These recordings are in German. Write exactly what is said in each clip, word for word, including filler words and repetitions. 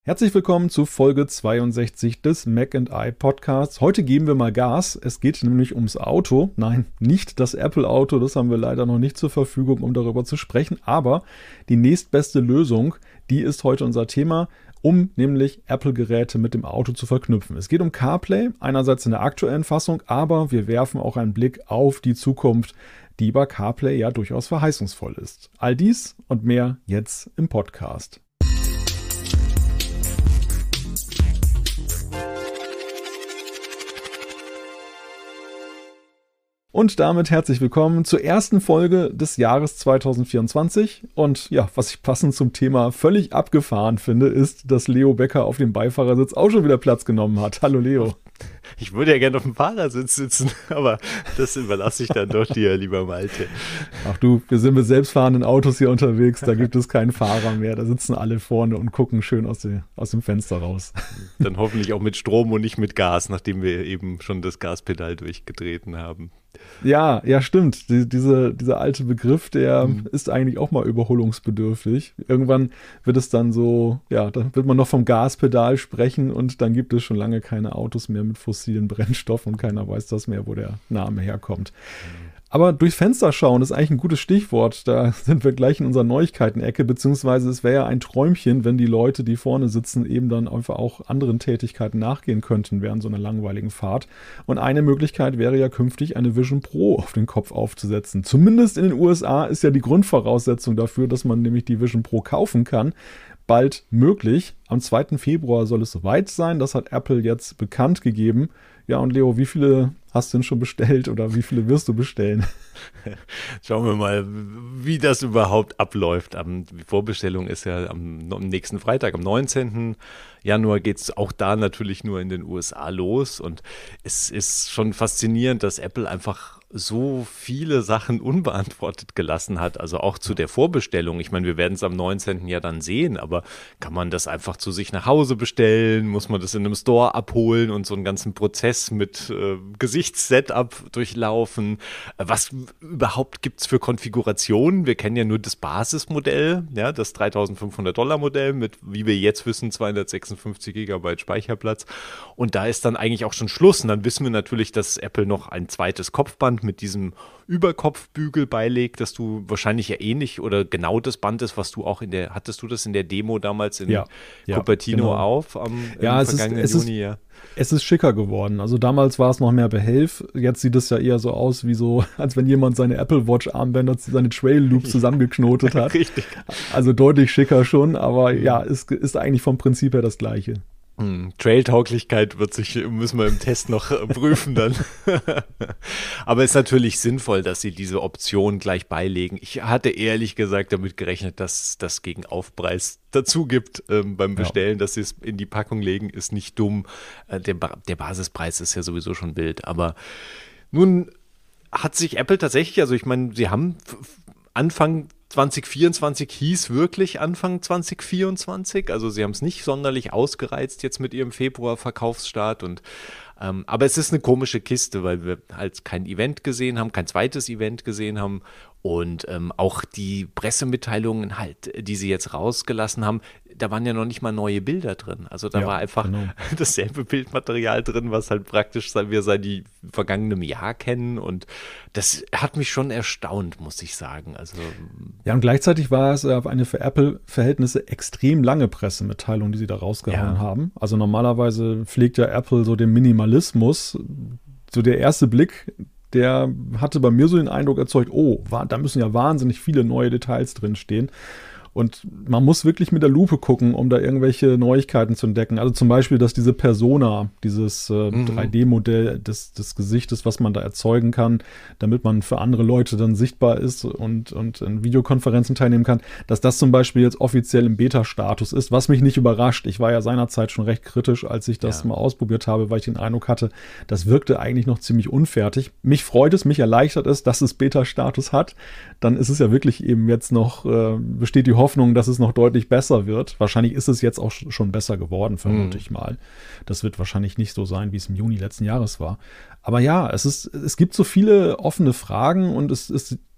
Herzlich willkommen zu Folge zweiundsechzig des Mac and I Podcasts. Heute geben wir mal Gas. Es geht nämlich ums Auto. Nein, nicht das Apple-Auto, das haben wir leider noch nicht zur Verfügung, um darüber zu sprechen. Aber die nächstbeste Lösung, die ist heute unser Thema, um nämlich Apple-Geräte mit dem Auto zu verknüpfen. Es geht um CarPlay, einerseits in der aktuellen Fassung, aber wir werfen auch einen Blick auf die Zukunft, die bei CarPlay ja durchaus verheißungsvoll ist. All dies und mehr jetzt im Podcast. Und damit herzlich willkommen zur ersten Folge des Jahres zwanzig vierundzwanzig. Und ja, was ich passend zum Thema völlig abgefahren finde, ist, dass Leo Becker auf dem Beifahrersitz auch schon wieder Platz genommen hat. Hallo Leo. Ich würde ja gerne auf dem Fahrersitz sitzen, aber das überlasse ich dann doch dir, lieber Malte. Ach du, wir sind mit selbstfahrenden Autos hier unterwegs, da gibt es keinen Fahrer mehr. Da sitzen alle vorne und gucken schön aus, die, aus dem Fenster raus. Dann hoffentlich auch mit Strom und nicht mit Gas, nachdem wir eben schon das Gaspedal durchgetreten haben. Ja, ja, stimmt. Die, diese, dieser alte Begriff, der mhm. ist eigentlich auch mal überholungsbedürftig. Irgendwann wird es dann so, ja, dann wird man noch vom Gaspedal sprechen und dann gibt es schon lange keine Autos mehr mit fossilen Brennstoffen und keiner weiß das mehr, wo der Name herkommt. Mhm. Aber durchs Fenster schauen ist eigentlich ein gutes Stichwort. Da sind wir gleich in unserer Neuigkeiten-Ecke, beziehungsweise es wäre ja ein Träumchen, wenn die Leute, die vorne sitzen, eben dann einfach auch anderen Tätigkeiten nachgehen könnten während so einer langweiligen Fahrt. Und eine Möglichkeit wäre ja künftig, eine Vision Pro auf den Kopf aufzusetzen. Zumindest in den U S A ist ja die Grundvoraussetzung dafür, dass man nämlich die Vision Pro kaufen kann, bald möglich. Am zweiten Februar soll es soweit sein. Das hat Apple jetzt bekannt gegeben. Ja, und Leo, wie viele hast du denn schon bestellt oder wie viele wirst du bestellen? Schauen wir mal, wie das überhaupt abläuft. Die Vorbestellung ist ja am nächsten Freitag, am neunzehnten Januar geht es auch da natürlich nur in den U S A los. Und es ist schon faszinierend, dass Apple einfach so viele Sachen unbeantwortet gelassen hat, also auch zu der Vorbestellung. Ich meine, wir werden es am neunzehnten ja dann sehen, aber kann man das einfach zu sich nach Hause bestellen? Muss man das in einem Store abholen und so einen ganzen Prozess mit äh, Gesichtssetup durchlaufen? Was überhaupt gibt es für Konfigurationen? Wir kennen ja nur das Basismodell, ja, das dreitausendfünfhundert Dollar Modell mit, wie wir jetzt wissen, zweihundertsechsundfünfzig Gigabyte Speicherplatz. Und da ist dann eigentlich auch schon Schluss. Und dann wissen wir natürlich, dass Apple noch ein zweites Kopfband mit diesem Überkopfbügel beilegt, dass du wahrscheinlich ja ähnlich oder genau das Band ist, was du auch in der, hattest du das in der Demo damals in ja, Cupertino ja, genau. auf am ja, vergangenen es ist, es Juni? Ist, ja. Es ist schicker geworden. Also damals war es noch mehr Behelf. Jetzt sieht es ja eher so aus, wie so, als wenn jemand seine Apple Watch Armbänder, seine Trail Loops zusammengeknotet hat. Richtig. Also deutlich schicker schon, aber ja, es ist eigentlich vom Prinzip her das Gleiche. Hm, Trail-Tauglichkeit wird sich, müssen wir im Test noch äh, prüfen dann. Aber es ist natürlich sinnvoll, dass sie diese Option gleich beilegen. Ich hatte ehrlich gesagt damit gerechnet, dass das gegen Aufpreis dazu gibt ähm, beim Bestellen, ja. Dass sie es in die Packung legen, ist nicht dumm. Äh, der, ba- der Basispreis ist ja sowieso schon wild. Aber nun hat sich Apple tatsächlich, also ich meine, sie haben f- Anfang zwanzig vierundzwanzig hieß wirklich Anfang zwanzig vierundzwanzig, also sie haben es nicht sonderlich ausgereizt jetzt mit ihrem Februar-Verkaufsstart und ähm, aber es ist eine komische Kiste, weil wir halt kein Event gesehen haben, kein zweites Event gesehen haben und ähm, auch die Pressemitteilungen halt, die sie jetzt rausgelassen haben, da waren ja noch nicht mal neue Bilder drin. Also da ja, war einfach genau. dasselbe Bildmaterial drin, was halt praktisch wir seit die vergangenem Jahr kennen. Und das hat mich schon erstaunt, muss ich sagen. Also ja, und gleichzeitig war es eine für Apple-Verhältnisse extrem lange Pressemitteilung, die sie da rausgehauen ja. haben. Also normalerweise pflegt ja Apple so den Minimalismus. So der erste Blick, der hatte bei mir so den Eindruck erzeugt, oh, da müssen ja wahnsinnig viele neue Details drinstehen. Und man muss wirklich mit der Lupe gucken, um da irgendwelche Neuigkeiten zu entdecken. Also zum Beispiel, dass diese Persona, dieses äh, mhm. drei D-Modell des, des Gesichtes, was man da erzeugen kann, damit man für andere Leute dann sichtbar ist und, und in Videokonferenzen teilnehmen kann, dass das zum Beispiel jetzt offiziell im Beta-Status ist, was mich nicht überrascht. Ich war ja seinerzeit schon recht kritisch, als ich das ja. mal ausprobiert habe, weil ich den Eindruck hatte, das wirkte eigentlich noch ziemlich unfertig. Mich freut es, mich erleichtert es, dass es Beta-Status hat. Dann ist es ja wirklich eben jetzt noch, äh, besteht die Hoffnung, dass es noch deutlich besser wird. Wahrscheinlich ist es jetzt auch schon besser geworden, vermute mhm. ich mal. Das wird wahrscheinlich nicht so sein, wie es im Juni letzten Jahres war. Aber ja, es ist, es gibt so viele offene Fragen und es ist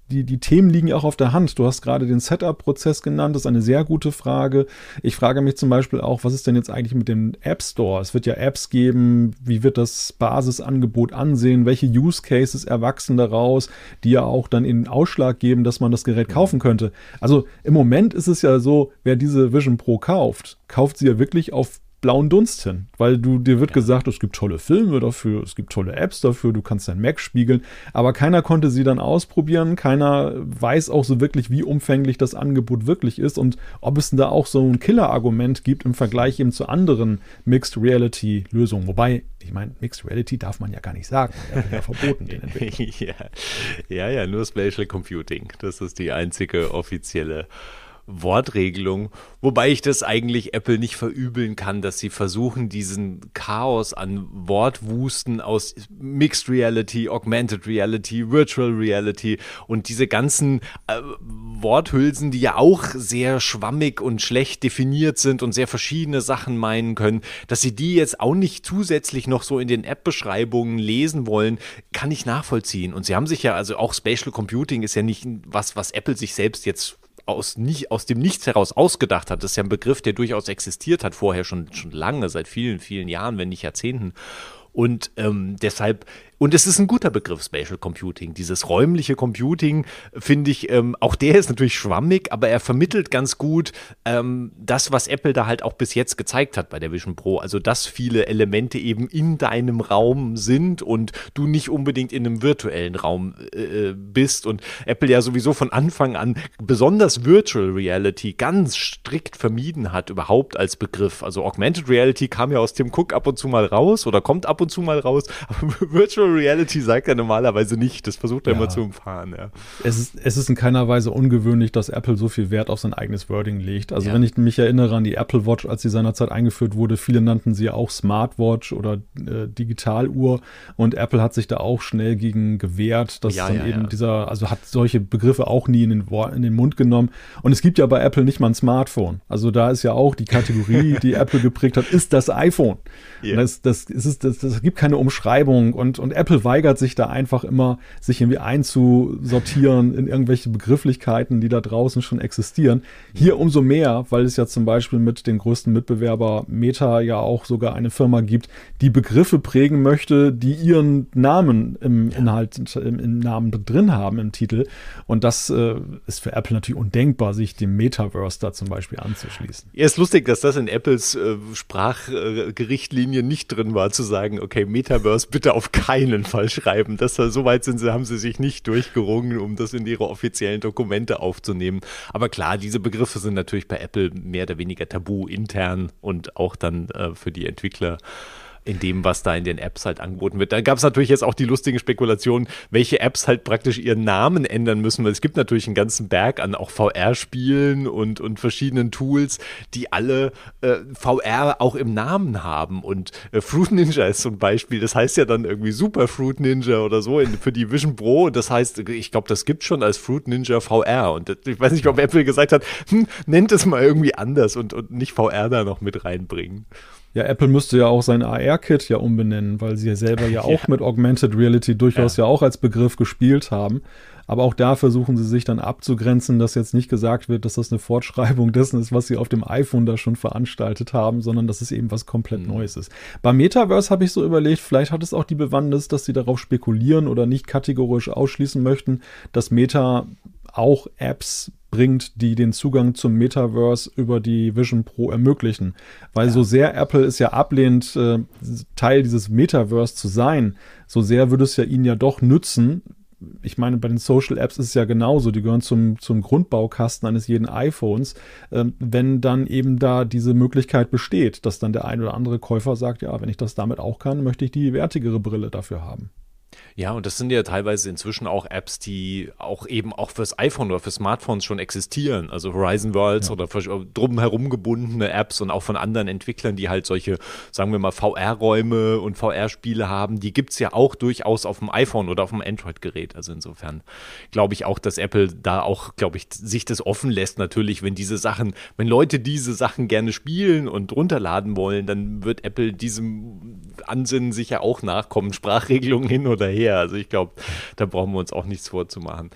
die, die Themen liegen ja auch auf der Hand. Du hast gerade den Setup-Prozess genannt, das ist eine sehr gute Frage. Ich frage mich zum Beispiel auch, was ist denn jetzt eigentlich mit dem App Store? Es wird ja Apps geben, wie wird das Basisangebot ansehen? Welche Use Cases erwachsen daraus, die ja auch dann in Ausschlag geben, dass man das Gerät kaufen könnte? Also im Moment ist es ja so, wer diese Vision Pro kauft, kauft sie ja wirklich auf blauen Dunst hin, weil du dir wird ja. gesagt, es gibt tolle Filme dafür, es gibt tolle Apps dafür, du kannst dein Mac spiegeln, aber keiner konnte sie dann ausprobieren, keiner weiß auch so wirklich, wie umfänglich das Angebot wirklich ist und ob es da auch so ein Killer-Argument gibt im Vergleich eben zu anderen Mixed-Reality-Lösungen, wobei, ich meine, Mixed Reality darf man ja gar nicht sagen, das ist ja verboten, den Entwicklern. ja. ja, ja, nur Spatial Computing, das ist die einzige offizielle Wortregelung, wobei ich das eigentlich Apple nicht verübeln kann, dass sie versuchen, diesen Chaos an Wortwusten aus Mixed Reality, Augmented Reality, Virtual Reality und diese ganzen äh, Worthülsen, die ja auch sehr schwammig und schlecht definiert sind und sehr verschiedene Sachen meinen können, dass sie die jetzt auch nicht zusätzlich noch so in den App-Beschreibungen lesen wollen, kann ich nachvollziehen. Und sie haben sich ja, also auch Spatial Computing ist ja nicht was, was Apple sich selbst jetzt aus, nicht, aus dem Nichts heraus ausgedacht hat. Das ist ja ein Begriff, der durchaus existiert hat, vorher schon, schon lange, seit vielen, vielen Jahren, wenn nicht Jahrzehnten. Und ähm, deshalb, und es ist ein guter Begriff, Spatial Computing. Dieses räumliche Computing, finde ich, ähm, auch der ist natürlich schwammig, aber er vermittelt ganz gut ähm, das, was Apple da halt auch bis jetzt gezeigt hat bei der Vision Pro. Also, dass viele Elemente eben in deinem Raum sind und du nicht unbedingt in einem virtuellen Raum äh, bist. Und Apple ja sowieso von Anfang an besonders Virtual Reality ganz strikt vermieden hat, überhaupt als Begriff. Also Augmented Reality kam ja aus Tim Cook ab und zu mal raus oder kommt ab und zu mal raus, aber Virtual Reality sagt er normalerweise nicht. Das versucht er ja immer zu umfahren. Ja. Es ist, es ist in keiner Weise ungewöhnlich, dass Apple so viel Wert auf sein eigenes Wording legt. Also ja. wenn ich mich erinnere an die Apple Watch, als sie seinerzeit eingeführt wurde, viele nannten sie auch Smartwatch oder äh, Digitaluhr und Apple hat sich da auch schnell gegen gewehrt, dass ja, dann ja, eben ja. dieser, also hat solche Begriffe auch nie in den, in den Mund genommen. Und es gibt ja bei Apple nicht mal ein Smartphone. Also da ist ja auch die Kategorie, die Apple geprägt hat, ist das iPhone. Yeah. Das, das, ist, das, das gibt keine Umschreibung und, und Apple weigert sich da einfach immer, sich irgendwie einzusortieren in irgendwelche Begrifflichkeiten, die da draußen schon existieren. Hier umso mehr, weil es ja zum Beispiel mit dem größten Mitbewerber Meta ja auch sogar eine Firma gibt, die Begriffe prägen möchte, die ihren Namen im ja. Inhalt, im, im Namen drin haben, im Titel. Und das äh, ist für Apple natürlich undenkbar, sich dem Metaverse da zum Beispiel anzuschließen. Ja, ist lustig, dass das in Apples äh, Sprachgerichtlinie nicht drin war, zu sagen, okay, Metaverse bitte auf keinen Fall schreiben. Das, so weit sind sie, haben sie sich nicht durchgerungen, um das in ihre offiziellen Dokumente aufzunehmen. Aber klar, diese Begriffe sind natürlich bei Apple mehr oder weniger tabu intern und auch dann äh, für die Entwickler in dem, was da in den Apps halt angeboten wird. Da gab es natürlich jetzt auch die lustigen Spekulationen, welche Apps halt praktisch ihren Namen ändern müssen, weil es gibt natürlich einen ganzen Berg an auch V R-Spielen und, und verschiedenen Tools, die alle äh, V R auch im Namen haben und äh, Fruit Ninja ist zum Beispiel, das heißt ja dann irgendwie Super Fruit Ninja oder so in, für die Vision Pro und das heißt, ich glaube, das gibt schon als Fruit Ninja V R und das, ich weiß nicht, ob Apple gesagt hat, hm, nennt es mal irgendwie anders und, und nicht V R da noch mit reinbringen. Ja, Apple müsste ja auch sein A R-Kit ja umbenennen, weil sie ja selber ja auch ja. mit Augmented Reality durchaus ja. ja auch als Begriff gespielt haben. Aber auch da versuchen sie sich dann abzugrenzen, dass jetzt nicht gesagt wird, dass das eine Fortschreibung dessen ist, was sie auf dem iPhone da schon veranstaltet haben, sondern dass es eben was komplett mhm. Neues ist. Beim Metaverse habe ich so überlegt, vielleicht hat es auch die Bewandtnis, dass sie darauf spekulieren oder nicht kategorisch ausschließen möchten, dass Meta auch Apps bringt, die den Zugang zum Metaverse über die Vision Pro ermöglichen. Weil ja. so sehr Apple es ja ablehnt, äh, Teil dieses Metaverse zu sein, so sehr würde es ja ihnen ja doch nützen. Ich meine, bei den Social Apps ist es ja genauso, die gehören zum, zum Grundbaukasten eines jeden iPhones, äh, wenn dann eben da diese Möglichkeit besteht, dass dann der ein oder andere Käufer sagt, ja, wenn ich das damit auch kann, möchte ich die wertigere Brille dafür haben. Ja, und das sind ja teilweise inzwischen auch Apps, die auch eben auch fürs iPhone oder für Smartphones schon existieren. Also Horizon Worlds ja. oder drumherum gebundene Apps und auch von anderen Entwicklern, die halt solche, sagen wir mal, V R-Räume und V R-Spiele haben. Die gibt's ja auch durchaus auf dem iPhone oder auf dem Android-Gerät. Also insofern glaube ich auch, dass Apple da auch, glaube ich, sich das offen lässt. Natürlich, wenn diese Sachen, wenn Leute diese Sachen gerne spielen und runterladen wollen, dann wird Apple diesem Ansinnen sicher auch nachkommen. Sprachregelungen hin oder her. Also ich glaube, da brauchen wir uns auch nichts vorzumachen.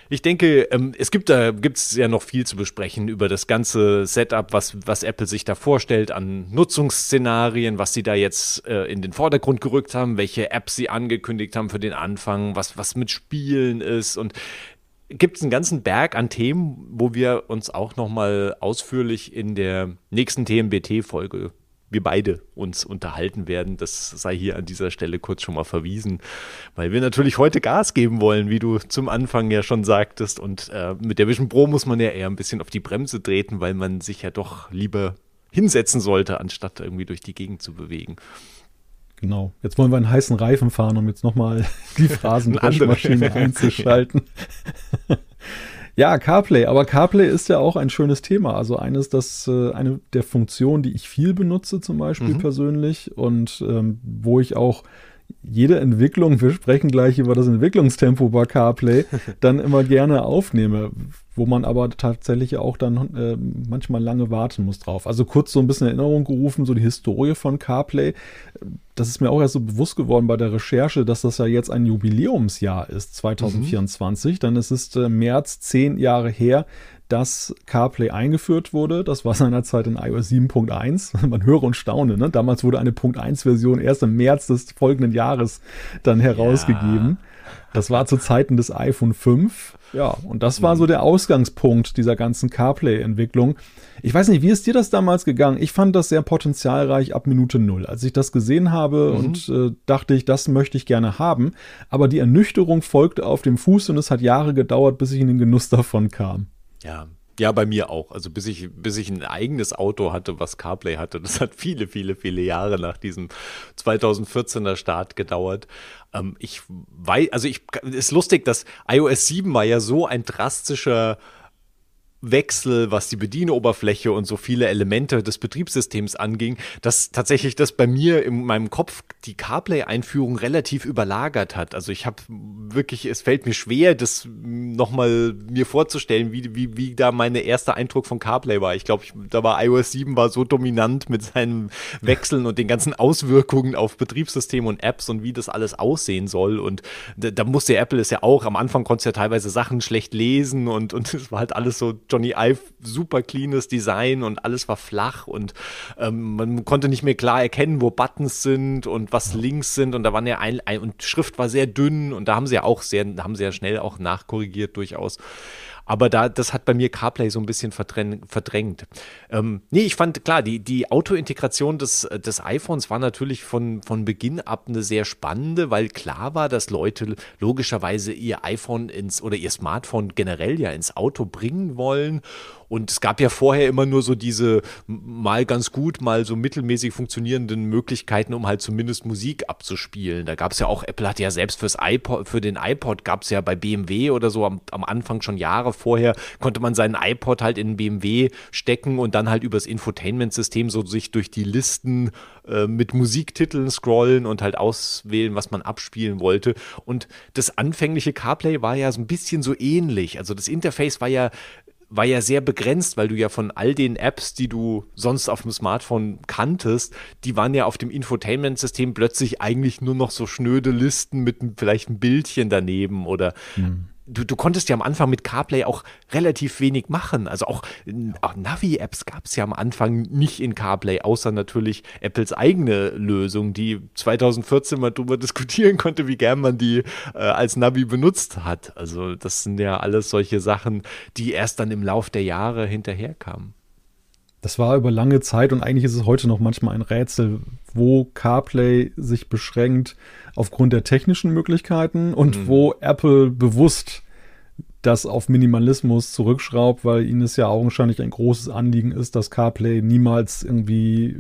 Ich denke, ähm, es gibt da gibt's ja noch viel zu besprechen über das ganze Setup, was, was Apple sich da vorstellt an Nutzungsszenarien, was sie da jetzt äh, in den Vordergrund gerückt haben, welche Apps sie angekündigt haben für den Anfang, was, was mit Spielen ist, und gibt es einen ganzen Berg an Themen, wo wir uns auch nochmal ausführlich in der nächsten T M B T-Folge, wir beide, uns unterhalten werden. Das sei hier an dieser Stelle kurz schon mal verwiesen, weil wir natürlich heute Gas geben wollen, wie du zum Anfang ja schon sagtest. Und äh, mit der Vision Pro muss man ja eher ein bisschen auf die Bremse treten, weil man sich ja doch lieber hinsetzen sollte, anstatt irgendwie durch die Gegend zu bewegen. Genau. Jetzt wollen wir einen heißen Reifen fahren, um jetzt nochmal die Phrasenwaschmaschine einzuschalten. Ja, CarPlay. Aber CarPlay ist ja auch ein schönes Thema. Also eines, das äh, eine der Funktionen, die ich viel benutze, zum Beispiel mhm. persönlich, und ähm, wo ich auch jede Entwicklung, wir sprechen gleich über das Entwicklungstempo bei CarPlay, dann immer gerne aufnehme, wo man aber tatsächlich auch dann äh, manchmal lange warten muss drauf. Also kurz so ein bisschen Erinnerung gerufen, so die Historie von CarPlay. Das ist mir auch erst so bewusst geworden bei der Recherche, dass das ja jetzt ein Jubiläumsjahr ist, zwanzig vierundzwanzig. Mhm. Dann ist es äh, März zehn Jahre her, dass CarPlay eingeführt wurde. Das war seinerzeit in iOS sieben Punkt eins. Man höre und staune, ne? Damals wurde eine Punkt eins Version erst im März des folgenden Jahres dann herausgegeben. Ja. Das war zu Zeiten des iPhone fünf. Ja, und das war so der Ausgangspunkt dieser ganzen CarPlay-Entwicklung. Ich weiß nicht, wie ist dir das damals gegangen? Ich fand das sehr potenzialreich ab Minute null. Als ich das gesehen habe mhm. und äh, dachte ich, das möchte ich gerne haben. Aber die Ernüchterung folgte auf dem Fuß und es hat Jahre gedauert, bis ich in den Genuss davon kam. Ja, ja, bei mir auch. Also bis ich, bis ich ein eigenes Auto hatte, was CarPlay hatte, das hat viele, viele, viele Jahre nach diesem zweitausendvierzehner Start gedauert. Ähm, ich weiß, also ich, ist lustig, dass iOS sieben war ja so ein drastischer Wechsel, was die Bedienoberfläche und so viele Elemente des Betriebssystems anging, dass tatsächlich das bei mir in meinem Kopf die CarPlay-Einführung relativ überlagert hat. Also ich habe wirklich, es fällt mir schwer, das nochmal mir vorzustellen, wie, wie, wie da mein erster Eindruck von CarPlay war. Ich glaube, da war iOS sieben war so dominant mit seinen Wechseln und den ganzen Auswirkungen auf Betriebssystem und Apps und wie das alles aussehen soll. Und da, da musste Apple es ja auch, am Anfang konntest du ja teilweise Sachen schlecht lesen und und es war halt alles so Johnny Ive, super cleanes Design und alles war flach und ähm, man konnte nicht mehr klar erkennen, wo Buttons sind und was Links sind, und da waren ja ein, ein und Schrift war sehr dünn, und da haben sie ja auch sehr, haben sie ja schnell auch nachkorrigiert durchaus. Aber da, das hat bei mir CarPlay so ein bisschen verdrängt. Ähm, nee, ich fand, klar, die, die Auto-Integration des, des iPhones war natürlich von, von Beginn ab eine sehr spannende, weil klar war, dass Leute logischerweise ihr iPhone ins oder ihr Smartphone generell ja ins Auto bringen wollen. Und es gab ja vorher immer nur so diese mal ganz gut, mal so mittelmäßig funktionierenden Möglichkeiten, um halt zumindest Musik abzuspielen. Da gab es ja auch, Apple hat ja selbst fürs iPod, für den iPod gab es ja bei B M W oder so am, am Anfang schon Jahre vorher, konnte man seinen iPod halt in den B M W stecken und dann halt übers Infotainment-System so sich durch die Listen äh, mit Musiktiteln scrollen und halt auswählen, was man abspielen wollte. Und das anfängliche CarPlay war ja so ein bisschen so ähnlich. Also das Interface war ja war ja sehr begrenzt, weil du ja von all den Apps, die du sonst auf dem Smartphone kanntest, die waren ja auf dem Infotainment-System plötzlich eigentlich nur noch so schnöde Listen mit vielleicht ein Bildchen daneben oder mhm. Du, du konntest ja am Anfang mit CarPlay auch relativ wenig machen. Also auch, auch Navi-Apps gab es ja am Anfang nicht in CarPlay, außer natürlich Apples eigene Lösung, die zweitausendvierzehn mal drüber diskutieren konnte, wie gern man die äh, als Navi benutzt hat. Also das sind ja alles solche Sachen, die erst dann im Lauf der Jahre hinterherkamen. Das war über lange Zeit, und eigentlich ist es heute noch manchmal ein Rätsel, wo CarPlay sich beschränkt aufgrund der technischen Möglichkeiten und mhm. wo Apple bewusst das auf Minimalismus zurückschraubt, weil ihnen es ja augenscheinlich ein großes Anliegen ist, dass CarPlay niemals irgendwie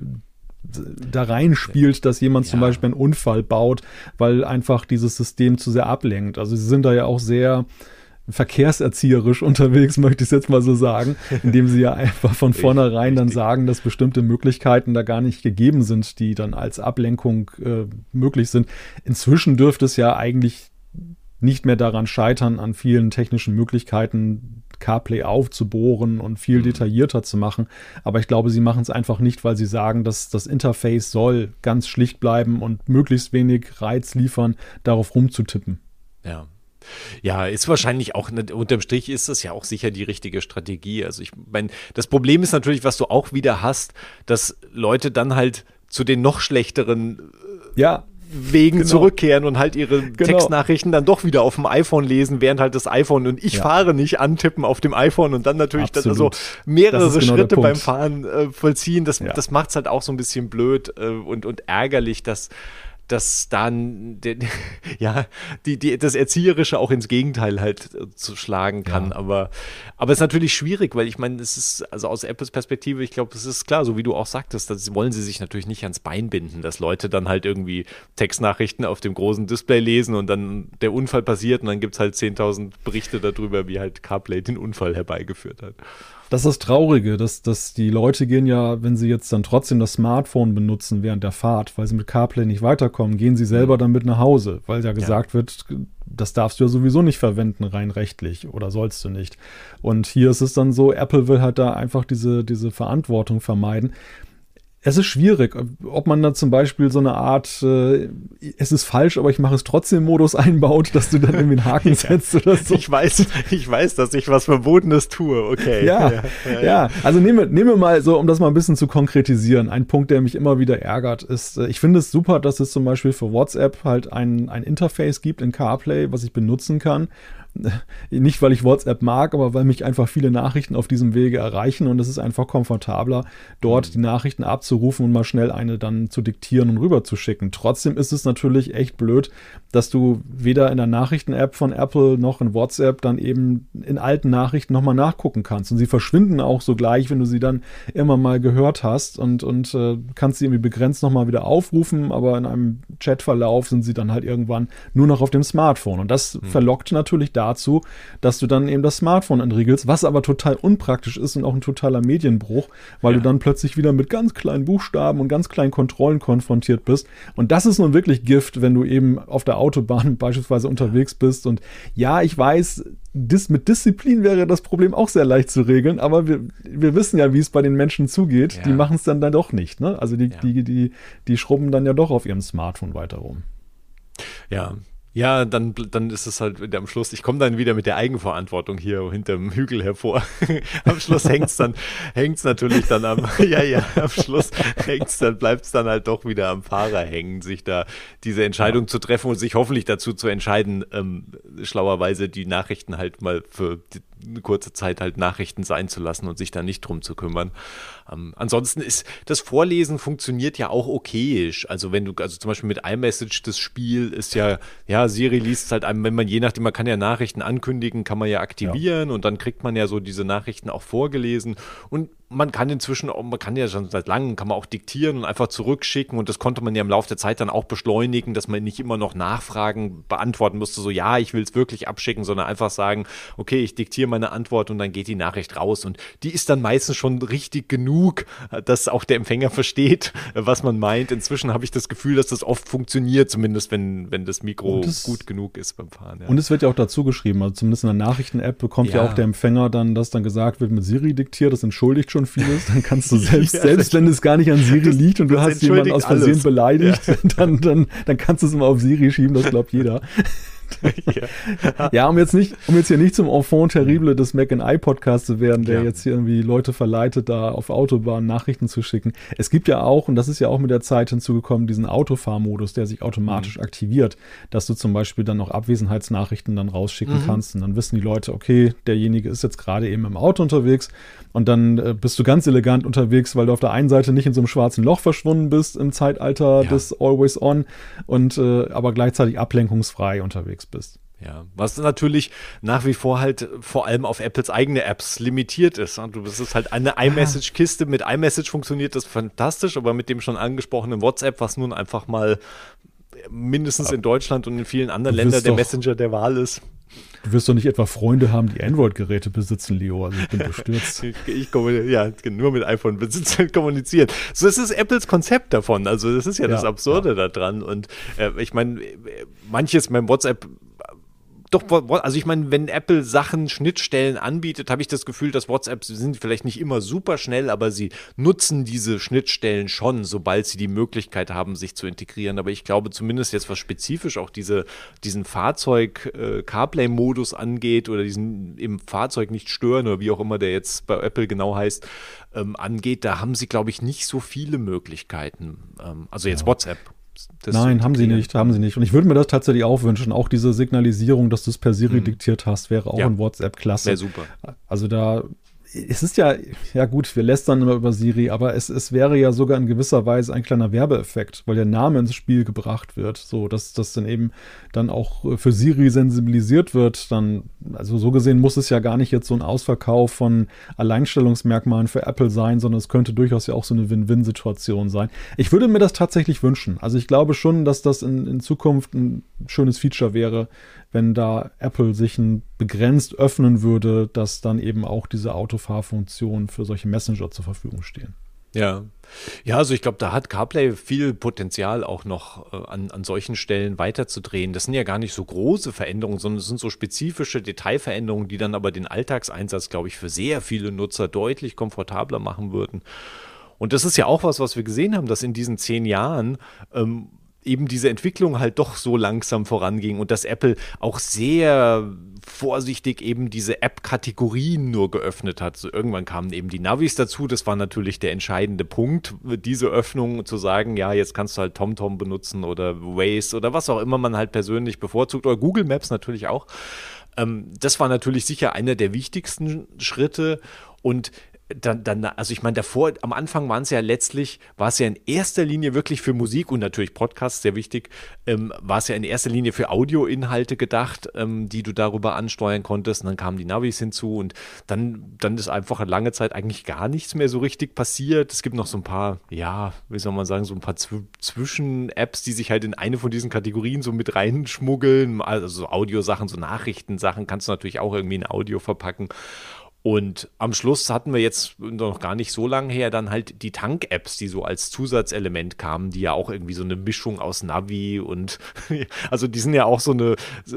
da reinspielt, dass jemand ja. zum Beispiel einen Unfall baut, weil einfach dieses System zu sehr ablenkt. Also sie sind da ja auch sehr verkehrserzieherisch unterwegs, möchte ich es jetzt mal so sagen, indem sie ja einfach von vornherein dann sagen, dass bestimmte Möglichkeiten da gar nicht gegeben sind, die dann als Ablenkung äh, möglich sind. Inzwischen dürfte es ja eigentlich nicht mehr daran scheitern, an vielen technischen Möglichkeiten CarPlay aufzubohren und viel mhm. detaillierter zu machen. Aber ich glaube, sie machen es einfach nicht, weil sie sagen, dass das Interface soll ganz schlicht bleiben und möglichst wenig Reiz liefern, darauf rumzutippen. Ja. Ja, ist wahrscheinlich auch, unterm Strich ist das ja auch sicher die richtige Strategie. Also ich meine, das Problem ist natürlich, was du auch wieder hast, dass Leute dann halt zu den noch schlechteren ja. Wegen genau. zurückkehren und halt ihre genau. Textnachrichten dann doch wieder auf dem iPhone lesen, während halt das iPhone und ich ja. fahre nicht antippen auf dem iPhone und dann natürlich Absolut. dann also mehrere genau Schritte beim Fahren äh, vollziehen. Das, ja. das macht es halt auch so ein bisschen blöd äh, und, und ärgerlich, dass dass dann de, ja, die, die, das Erzieherische auch ins Gegenteil halt äh, zu schlagen kann. Ja. Aber, aber es ist natürlich schwierig, weil ich meine, es ist, also aus Apples Perspektive, ich glaube, es ist klar, so wie du auch sagtest, das wollen sie sich natürlich nicht ans Bein binden, dass Leute dann halt irgendwie Textnachrichten auf dem großen Display lesen und dann der Unfall passiert und dann gibt es halt zehntausend Berichte darüber, wie halt CarPlay den Unfall herbeigeführt hat. Das ist das Traurige, dass, dass die Leute gehen ja, wenn sie jetzt dann trotzdem das Smartphone benutzen während der Fahrt, weil sie mit CarPlay nicht weiterkommen, gehen sie selber dann mit nach Hause, weil ja gesagt ja. wird, das darfst du ja sowieso nicht verwenden, rein rechtlich, oder sollst du nicht. Und hier ist es dann so, Apple will halt da einfach diese, diese Verantwortung vermeiden. Es ist schwierig, ob man da zum Beispiel so eine Art, äh, es ist falsch, aber ich mache es trotzdem Modus einbaut, dass du dann irgendwie einen Haken setzt oder so. Ich weiß, ich weiß, dass ich was Verbotenes tue, okay. Ja, ja, ja, ja. ja. Also nehmen wir, nehmen wir mal so, um das mal ein bisschen zu konkretisieren. Ein Punkt, der mich immer wieder ärgert, ist, ich finde es super, dass es zum Beispiel für WhatsApp halt ein, ein Interface gibt in CarPlay, was ich benutzen kann. Nicht, weil ich WhatsApp mag, aber weil mich einfach viele Nachrichten auf diesem Wege erreichen und es ist einfach komfortabler, dort mhm. die Nachrichten abzurufen und mal schnell eine dann zu diktieren und rüber zu schicken. Trotzdem ist es natürlich echt blöd, dass du weder in der Nachrichten-App von Apple noch in WhatsApp dann eben in alten Nachrichten nochmal nachgucken kannst. Und sie verschwinden auch so gleich, wenn du sie dann immer mal gehört hast und, und äh, kannst sie irgendwie begrenzt nochmal wieder aufrufen, aber in einem Chatverlauf sind sie dann halt irgendwann nur noch auf dem Smartphone. Und das mhm. verlockt natürlich dazu, dass du dann eben das Smartphone entriegelst, was aber total unpraktisch ist und auch ein totaler Medienbruch, weil ja. du dann plötzlich wieder mit ganz kleinen Buchstaben und ganz kleinen Kontrollen konfrontiert bist. Und das ist nun wirklich Gift, wenn du eben auf der Autobahn beispielsweise unterwegs bist. Und ja, ich weiß, dis- mit Disziplin wäre das Problem auch sehr leicht zu regeln, aber wir, wir wissen ja, wie es bei den Menschen zugeht. Ja. Die machen es dann, dann doch nicht. Ne? Also die, ja. die, die, die schrubben dann ja doch auf ihrem Smartphone weiter rum. Ja, Ja, dann, dann ist es halt wieder am Schluss, ich komme dann wieder mit der Eigenverantwortung hier hinterm Hügel hervor. Am Schluss hängt's dann, hängt's natürlich dann am, ja, ja, am Schluss hängt's dann, bleibt's dann halt doch wieder am Fahrer hängen, sich da diese Entscheidung ja. zu treffen und sich hoffentlich dazu zu entscheiden, ähm, schlauerweise die Nachrichten halt mal für die, eine kurze Zeit halt Nachrichten sein zu lassen und sich da nicht drum zu kümmern. Ähm, ansonsten ist das Vorlesen funktioniert ja auch okayisch. Also wenn du, also zum Beispiel mit iMessage, das Spiel ist ja, ja, Siri liest halt einem, wenn man je nachdem, man kann ja Nachrichten ankündigen, kann man ja aktivieren ja. und dann kriegt man ja so diese Nachrichten auch vorgelesen und man kann inzwischen auch, man kann ja schon seit langem, kann man auch diktieren und einfach zurückschicken und das konnte man ja im Laufe der Zeit dann auch beschleunigen, dass man nicht immer noch Nachfragen beantworten musste, so ja, ich will es wirklich abschicken, sondern einfach sagen, okay, ich diktiere meine Antwort und dann geht die Nachricht raus und die ist dann meistens schon richtig genug, dass auch der Empfänger versteht, was man meint. Inzwischen habe ich das Gefühl, dass das oft funktioniert, zumindest wenn, wenn das Mikro das, gut genug ist beim Fahren. Ja. Und es wird ja auch dazu geschrieben, also zumindest in der Nachrichten-App bekommt ja. ja auch der Empfänger dann, dass dann gesagt wird, mit Siri diktiert, das entschuldigt schon vieles, dann kannst du selbst, ja, selbst wenn es gar nicht an Siri liegt und du hast jemanden aus Versehen alles. beleidigt, ja. dann, dann, dann kannst du es immer auf Siri schieben, das glaubt jeder. ja. ja, um jetzt nicht, um jetzt hier nicht zum Enfant terrible des Mac and I Podcasts zu werden, der ja. jetzt hier irgendwie Leute verleitet, da auf Autobahnen Nachrichten zu schicken. Es gibt ja auch, und das ist ja auch mit der Zeit hinzugekommen, diesen Autofahrmodus, der sich automatisch mhm. aktiviert, dass du zum Beispiel dann noch Abwesenheitsnachrichten dann rausschicken mhm. kannst und dann wissen die Leute, okay, derjenige ist jetzt gerade eben im Auto unterwegs und dann äh, bist du ganz elegant unterwegs, weil du auf der einen Seite nicht in so einem schwarzen Loch verschwunden bist im Zeitalter ja. des Always On und äh, aber gleichzeitig ablenkungsfrei unterwegs bist. Ja, was natürlich nach wie vor halt vor allem auf Apples eigene Apps limitiert ist. Du bist es halt eine iMessage-Kiste. Mit iMessage funktioniert das fantastisch, aber mit dem schon angesprochenen WhatsApp, was nun einfach mal mindestens in Deutschland und in vielen anderen Ländern der Messenger der Wahl ist. Du wirst doch nicht etwa Freunde haben, die Android-Geräte besitzen, Leo. Also ich bin bestürzt. ich, ich ja, nur mit iPhone besitzen und kommunizieren. So, das ist Apples Konzept davon. Also das ist ja, ja das Absurde ja. daran. Und äh, ich meine, manches, mein WhatsApp doch, also ich meine, wenn Apple Sachen, Schnittstellen anbietet, habe ich das Gefühl, dass WhatsApp sind vielleicht nicht immer super schnell, aber sie nutzen diese Schnittstellen schon, sobald sie die Möglichkeit haben, sich zu integrieren. Aber ich glaube zumindest jetzt, was spezifisch auch diese, diesen Fahrzeug-CarPlay-Modus angeht oder diesen im Fahrzeug nicht stören oder wie auch immer der jetzt bei Apple genau heißt, ähm, angeht, da haben sie, glaube ich, nicht so viele Möglichkeiten. Ähm, also jetzt ja. WhatsApp. Nein, haben sie nicht, haben sie nicht. Und ich würde mir das tatsächlich auch wünschen. Auch diese Signalisierung, dass du es per Siri mhm. diktiert hast, wäre auch ja. in WhatsApp klasse. Wäre super. Also da, es ist ja, ja gut, wir lästern immer über Siri, aber es, es wäre ja sogar in gewisser Weise ein kleiner Werbeeffekt, weil der Name ins Spiel gebracht wird, so dass das dann eben dann auch für Siri sensibilisiert wird. Dann, also so gesehen muss es ja gar nicht jetzt so ein Ausverkauf von Alleinstellungsmerkmalen für Apple sein, sondern es könnte durchaus ja auch so eine Win-Win-Situation sein. Ich würde mir das tatsächlich wünschen. Also ich glaube schon, dass das in, in Zukunft ein schönes Feature wäre, wenn da Apple sich ein begrenzt öffnen würde, dass dann eben auch diese Autofahrfunktionen für solche Messenger zur Verfügung stehen. Ja, ja, also ich glaube, da hat CarPlay viel Potenzial auch noch äh, an, an solchen Stellen weiterzudrehen. Das sind ja gar nicht so große Veränderungen, sondern es sind so spezifische Detailveränderungen, die dann aber den Alltagseinsatz, glaube ich, für sehr viele Nutzer deutlich komfortabler machen würden. Und das ist ja auch was, was wir gesehen haben, dass in diesen zehn Jahren ähm, eben diese Entwicklung halt doch so langsam voranging und dass Apple auch sehr vorsichtig eben diese App-Kategorien nur geöffnet hat. So irgendwann kamen eben die Navis dazu, das war natürlich der entscheidende Punkt, diese Öffnung zu sagen, ja, jetzt kannst du halt TomTom benutzen oder Waze oder was auch immer man halt persönlich bevorzugt oder Google Maps natürlich auch. Ähm, das war natürlich sicher einer der wichtigsten Schritte und Dann, dann, also ich meine, davor, am Anfang waren es ja letztlich, war es ja in erster Linie wirklich für Musik und natürlich Podcasts, sehr wichtig, ähm, war es ja in erster Linie für Audioinhalte gedacht, ähm, die du darüber ansteuern konntest. Und dann kamen die Navis hinzu und dann, dann ist einfach lange Zeit eigentlich gar nichts mehr so richtig passiert. Es gibt noch so ein paar, ja, wie soll man sagen, so ein paar Zw- Zwischen-Apps, die sich halt in eine von diesen Kategorien so mit reinschmuggeln. Also so Audiosachen, so Nachrichtensachen kannst du natürlich auch irgendwie in Audio verpacken. Und am Schluss hatten wir jetzt noch gar nicht so lange her dann halt die Tank-Apps, die so als Zusatzelement kamen, die ja auch irgendwie so eine Mischung aus Navi und also die sind ja auch so eine,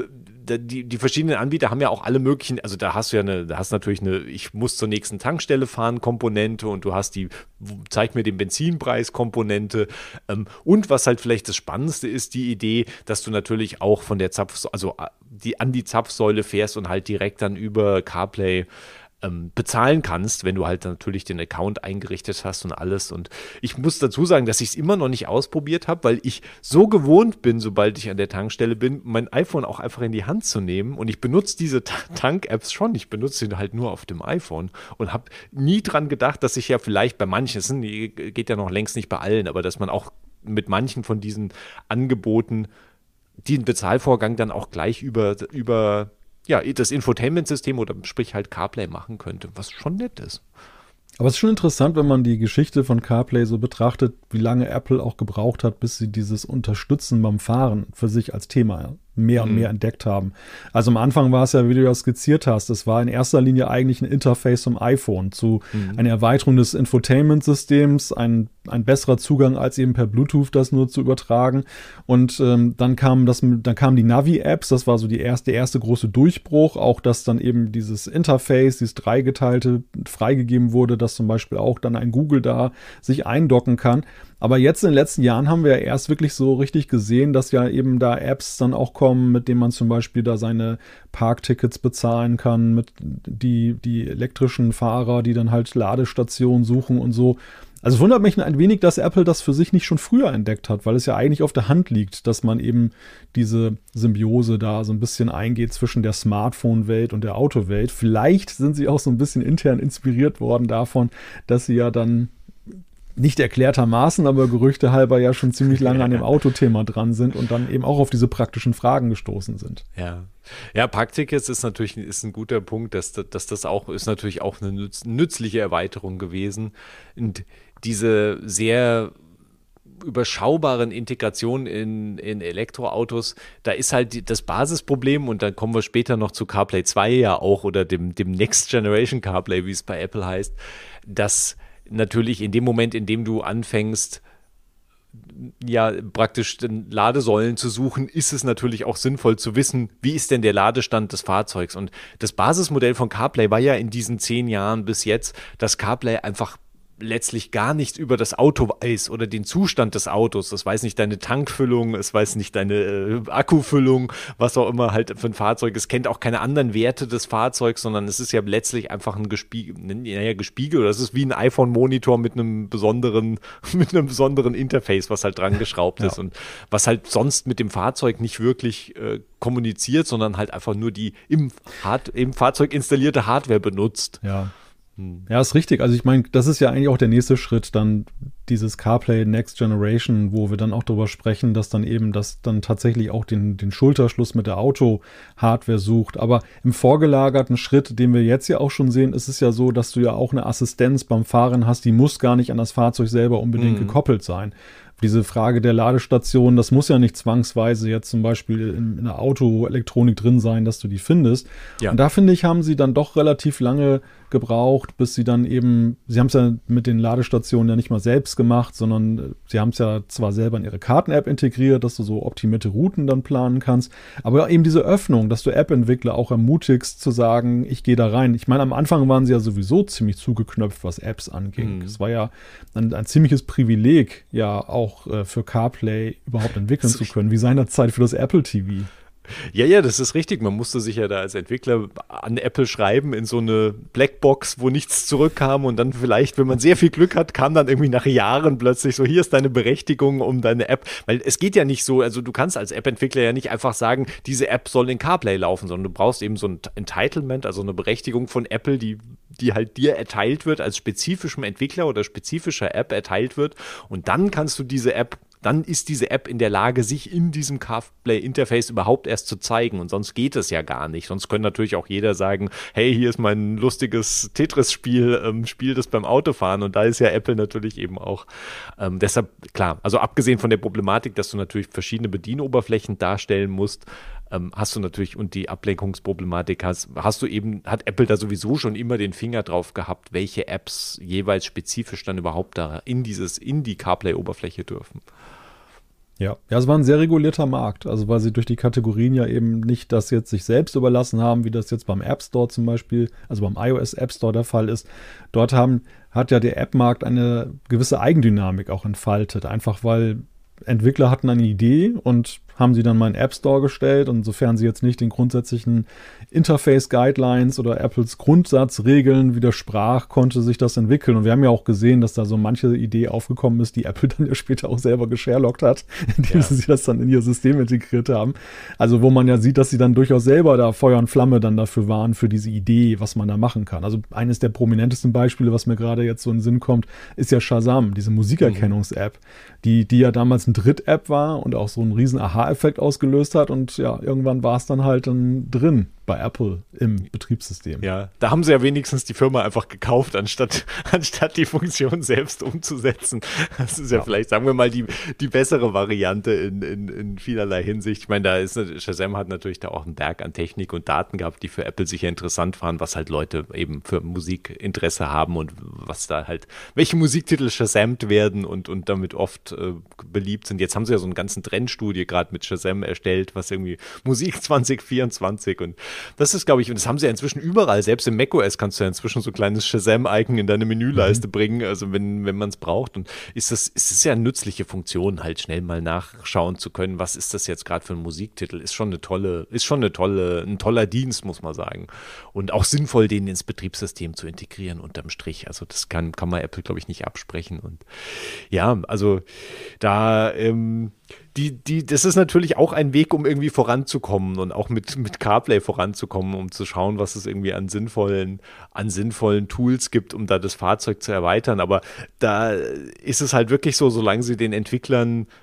die, die verschiedenen Anbieter haben ja auch alle möglichen, also da hast du ja eine, da hast natürlich eine, ich muss zur nächsten Tankstelle fahren Komponente und du hast die, zeig mir den Benzinpreis Komponente und was halt vielleicht das Spannendste ist, die Idee, dass du natürlich auch von der Zapf, also die an die Zapfsäule fährst und halt direkt dann über CarPlay ähm, bezahlen kannst, wenn du halt natürlich den Account eingerichtet hast und alles. Und ich muss dazu sagen, dass ich es immer noch nicht ausprobiert habe, weil ich so gewohnt bin, sobald ich an der Tankstelle bin, mein iPhone auch einfach in die Hand zu nehmen. Und ich benutze diese Ta- Tank-Apps schon. Ich benutze sie halt nur auf dem iPhone und habe nie dran gedacht, dass ich ja vielleicht bei manchen, es geht ja noch längst nicht bei allen, aber dass man auch mit manchen von diesen Angeboten den Bezahlvorgang dann auch gleich über, über ja, das Infotainment-System oder sprich halt CarPlay machen könnte, was schon nett ist. Aber es ist schon interessant, wenn man die Geschichte von CarPlay so betrachtet, wie lange Apple auch gebraucht hat, bis sie dieses Unterstützen beim Fahren für sich als Thema mehr und mehr entdeckt haben. Also am Anfang war es ja, wie du das skizziert hast, es war in erster Linie eigentlich ein Interface zum iPhone, zu mhm. einer Erweiterung des Infotainment-Systems, ein, ein besserer Zugang als eben per Bluetooth das nur zu übertragen. Und ähm, dann kam das, dann kamen die Navi-Apps, das war so die erste, der erste große Durchbruch, auch dass dann eben dieses Interface, dieses dreigeteilte freigegeben wurde, dass zum Beispiel auch dann ein Google da sich eindocken kann. Aber jetzt in den letzten Jahren haben wir ja erst wirklich so richtig gesehen, dass ja eben da Apps dann auch kommen, mit denen man zum Beispiel da seine Parktickets bezahlen kann, mit die, die elektrischen Fahrer, die dann halt Ladestationen suchen und so. Also wundert mich ein wenig, dass Apple das für sich nicht schon früher entdeckt hat, weil es ja eigentlich auf der Hand liegt, dass man eben diese Symbiose da so ein bisschen eingeht zwischen der Smartphone-Welt und der Autowelt. Vielleicht sind sie auch so ein bisschen intern inspiriert worden davon, dass sie ja dann nicht erklärtermaßen, aber Gerüchte halber ja schon ziemlich lange an dem Autothema dran sind und dann eben auch auf diese praktischen Fragen gestoßen sind. Ja, ja, Parktickets ist natürlich ist ein guter Punkt, dass, dass das auch ist natürlich auch eine nütz, nützliche Erweiterung gewesen. Und diese sehr überschaubaren Integrationen in, in Elektroautos, da ist halt die, das Basisproblem und dann kommen wir später noch zu CarPlay zwei ja auch oder dem, dem Next Generation CarPlay, wie es bei Apple heißt, dass natürlich in dem Moment, in dem du anfängst, ja praktisch den Ladesäulen zu suchen, ist es natürlich auch sinnvoll zu wissen, wie ist denn der Ladestand des Fahrzeugs. Und das Basismodell von CarPlay war ja in diesen zehn Jahren bis jetzt, dass CarPlay einfach letztlich gar nichts über das Auto weiß oder den Zustand des Autos. Das weiß nicht deine Tankfüllung, es weiß nicht deine äh, Akkufüllung, was auch immer halt für ein Fahrzeug. Es kennt auch keine anderen Werte des Fahrzeugs, sondern es ist ja letztlich einfach ein gespiegelt, naja, gespiegelt, oder es ist wie ein iPhone-Monitor mit einem besonderen, mit einem besonderen Interface, was halt dran geschraubt ja. ist und was halt sonst mit dem Fahrzeug nicht wirklich äh, kommuniziert, sondern halt einfach nur die im, Hard- im Fahrzeug installierte Hardware benutzt. Ja. Ja, ist richtig. Also ich meine, das ist ja eigentlich auch der nächste Schritt, dann dieses CarPlay Next Generation, wo wir dann auch darüber sprechen, dass dann eben das dann tatsächlich auch den, den Schulterschluss mit der Auto-Hardware sucht. Aber im vorgelagerten Schritt, den wir jetzt ja auch schon sehen, ist es ja so, dass du ja auch eine Assistenz beim Fahren hast, die muss gar nicht an das Fahrzeug selber unbedingt mhm. gekoppelt sein. Diese Frage der Ladestation, das muss ja nicht zwangsweise jetzt zum Beispiel in, in der Autoelektronik drin sein, dass du die findest. Ja. Und da finde ich, haben sie dann doch relativ lange gebraucht, bis sie dann eben, sie haben es ja mit den Ladestationen ja nicht mal selbst gemacht, sondern sie haben es ja zwar selber in ihre Karten-App integriert, dass du so optimierte Routen dann planen kannst, aber eben diese Öffnung, dass du App-Entwickler auch ermutigst zu sagen, ich gehe da rein. Ich meine, am Anfang waren sie ja sowieso ziemlich zugeknöpft, was Apps anging. Es mhm. war ja ein, ein ziemliches Privileg, ja auch äh, für CarPlay überhaupt entwickeln zu können, wie seinerzeit für das Apple T V. Ja, ja, das ist richtig. Man musste sich ja da als Entwickler an Apple schreiben in so eine Blackbox, wo nichts zurückkam und dann vielleicht, wenn man sehr viel Glück hat, kam dann irgendwie nach Jahren plötzlich so, hier ist deine Berechtigung um deine App. Weil es geht ja nicht so, also du kannst als App-Entwickler ja nicht einfach sagen, diese App soll in CarPlay laufen, sondern du brauchst eben so ein Entitlement, also eine Berechtigung von Apple, die die halt dir erteilt wird, als spezifischem Entwickler oder spezifischer App erteilt wird und dann kannst du diese App dann ist diese App in der Lage, sich in diesem CarPlay-Interface überhaupt erst zu zeigen. Und sonst geht es ja gar nicht. Sonst könnte natürlich auch jeder sagen, hey, hier ist mein lustiges Tetris-Spiel, ähm, spiel das beim Autofahren. Und da ist ja Apple natürlich eben auch. Ähm, deshalb, klar, also abgesehen von der Problematik, dass du natürlich verschiedene Bedienoberflächen darstellen musst, ähm, hast du natürlich, und die Ablenkungsproblematik hast, hast du eben, hat Apple da sowieso schon immer den Finger drauf gehabt, welche Apps jeweils spezifisch dann überhaupt da in dieses, in die CarPlay-Oberfläche dürfen. Ja, ja, es war ein sehr regulierter Markt, also weil sie durch die Kategorien ja eben nicht das jetzt sich selbst überlassen haben, wie das jetzt beim App Store zum Beispiel, also beim iOS App Store der Fall ist. Dort haben, hat ja der App-Markt eine gewisse Eigendynamik auch entfaltet, einfach weil Entwickler hatten eine Idee und haben sie dann mal in den App Store gestellt und sofern sie jetzt nicht den grundsätzlichen Interface-Guidelines oder Apples Grundsatzregeln widersprach, konnte sich das entwickeln. Und wir haben ja auch gesehen, dass da so manche Idee aufgekommen ist, die Apple dann ja später auch selber gesharelockt hat, indem ja. sie das dann in ihr System integriert haben. Also wo man ja sieht, dass sie dann durchaus selber da Feuer und Flamme dann dafür waren, für diese Idee, was man da machen kann. Also eines der prominentesten Beispiele, was mir gerade jetzt so in den Sinn kommt, ist ja Shazam, diese Musikerkennungs-App, die, die ja damals eine Dritt-App war und auch so einen riesen Aha-Effekt ausgelöst hat und ja, irgendwann war es dann halt dann drin bei Apple im Betriebssystem. Ja, da haben sie ja wenigstens die Firma einfach gekauft, anstatt, anstatt die Funktion selbst umzusetzen. Das ist ja, ja. vielleicht, sagen wir mal, die, die bessere Variante in, in, in vielerlei Hinsicht. Ich meine, da ist Shazam hat natürlich da auch einen Berg an Technik und Daten gehabt, die für Apple sicher interessant waren, was halt Leute eben für Musikinteresse haben und was da halt, welche Musiktitel Shazamt werden und, und damit oft äh, beliebt sind. Jetzt haben sie ja so einen ganzen Trendstudie gerade mit Shazam erstellt, was irgendwie Musik zwanzig vierundzwanzig und das ist, glaube ich, und das haben sie ja inzwischen überall. Selbst im macOS kannst du ja inzwischen so ein kleines Shazam-Icon in deine Menüleiste mhm. bringen, also wenn, wenn man es braucht. Und ist das, ist das ja eine nützliche Funktion, halt schnell mal nachschauen zu können, was ist das jetzt gerade für ein Musiktitel? Ist schon eine tolle, ist schon eine tolle, ein toller Dienst, muss man sagen. Und auch sinnvoll, den ins Betriebssystem zu integrieren unterm Strich. Also das kann, kann man Apple, glaube ich, nicht absprechen. Und ja, also da, ähm, Die, die, das ist natürlich auch ein Weg, um irgendwie voranzukommen und auch mit, mit CarPlay voranzukommen, um zu schauen, was es irgendwie an sinnvollen, an sinnvollen Tools gibt, um da das Fahrzeug zu erweitern. Aber da ist es halt wirklich so, solange sie den Entwicklern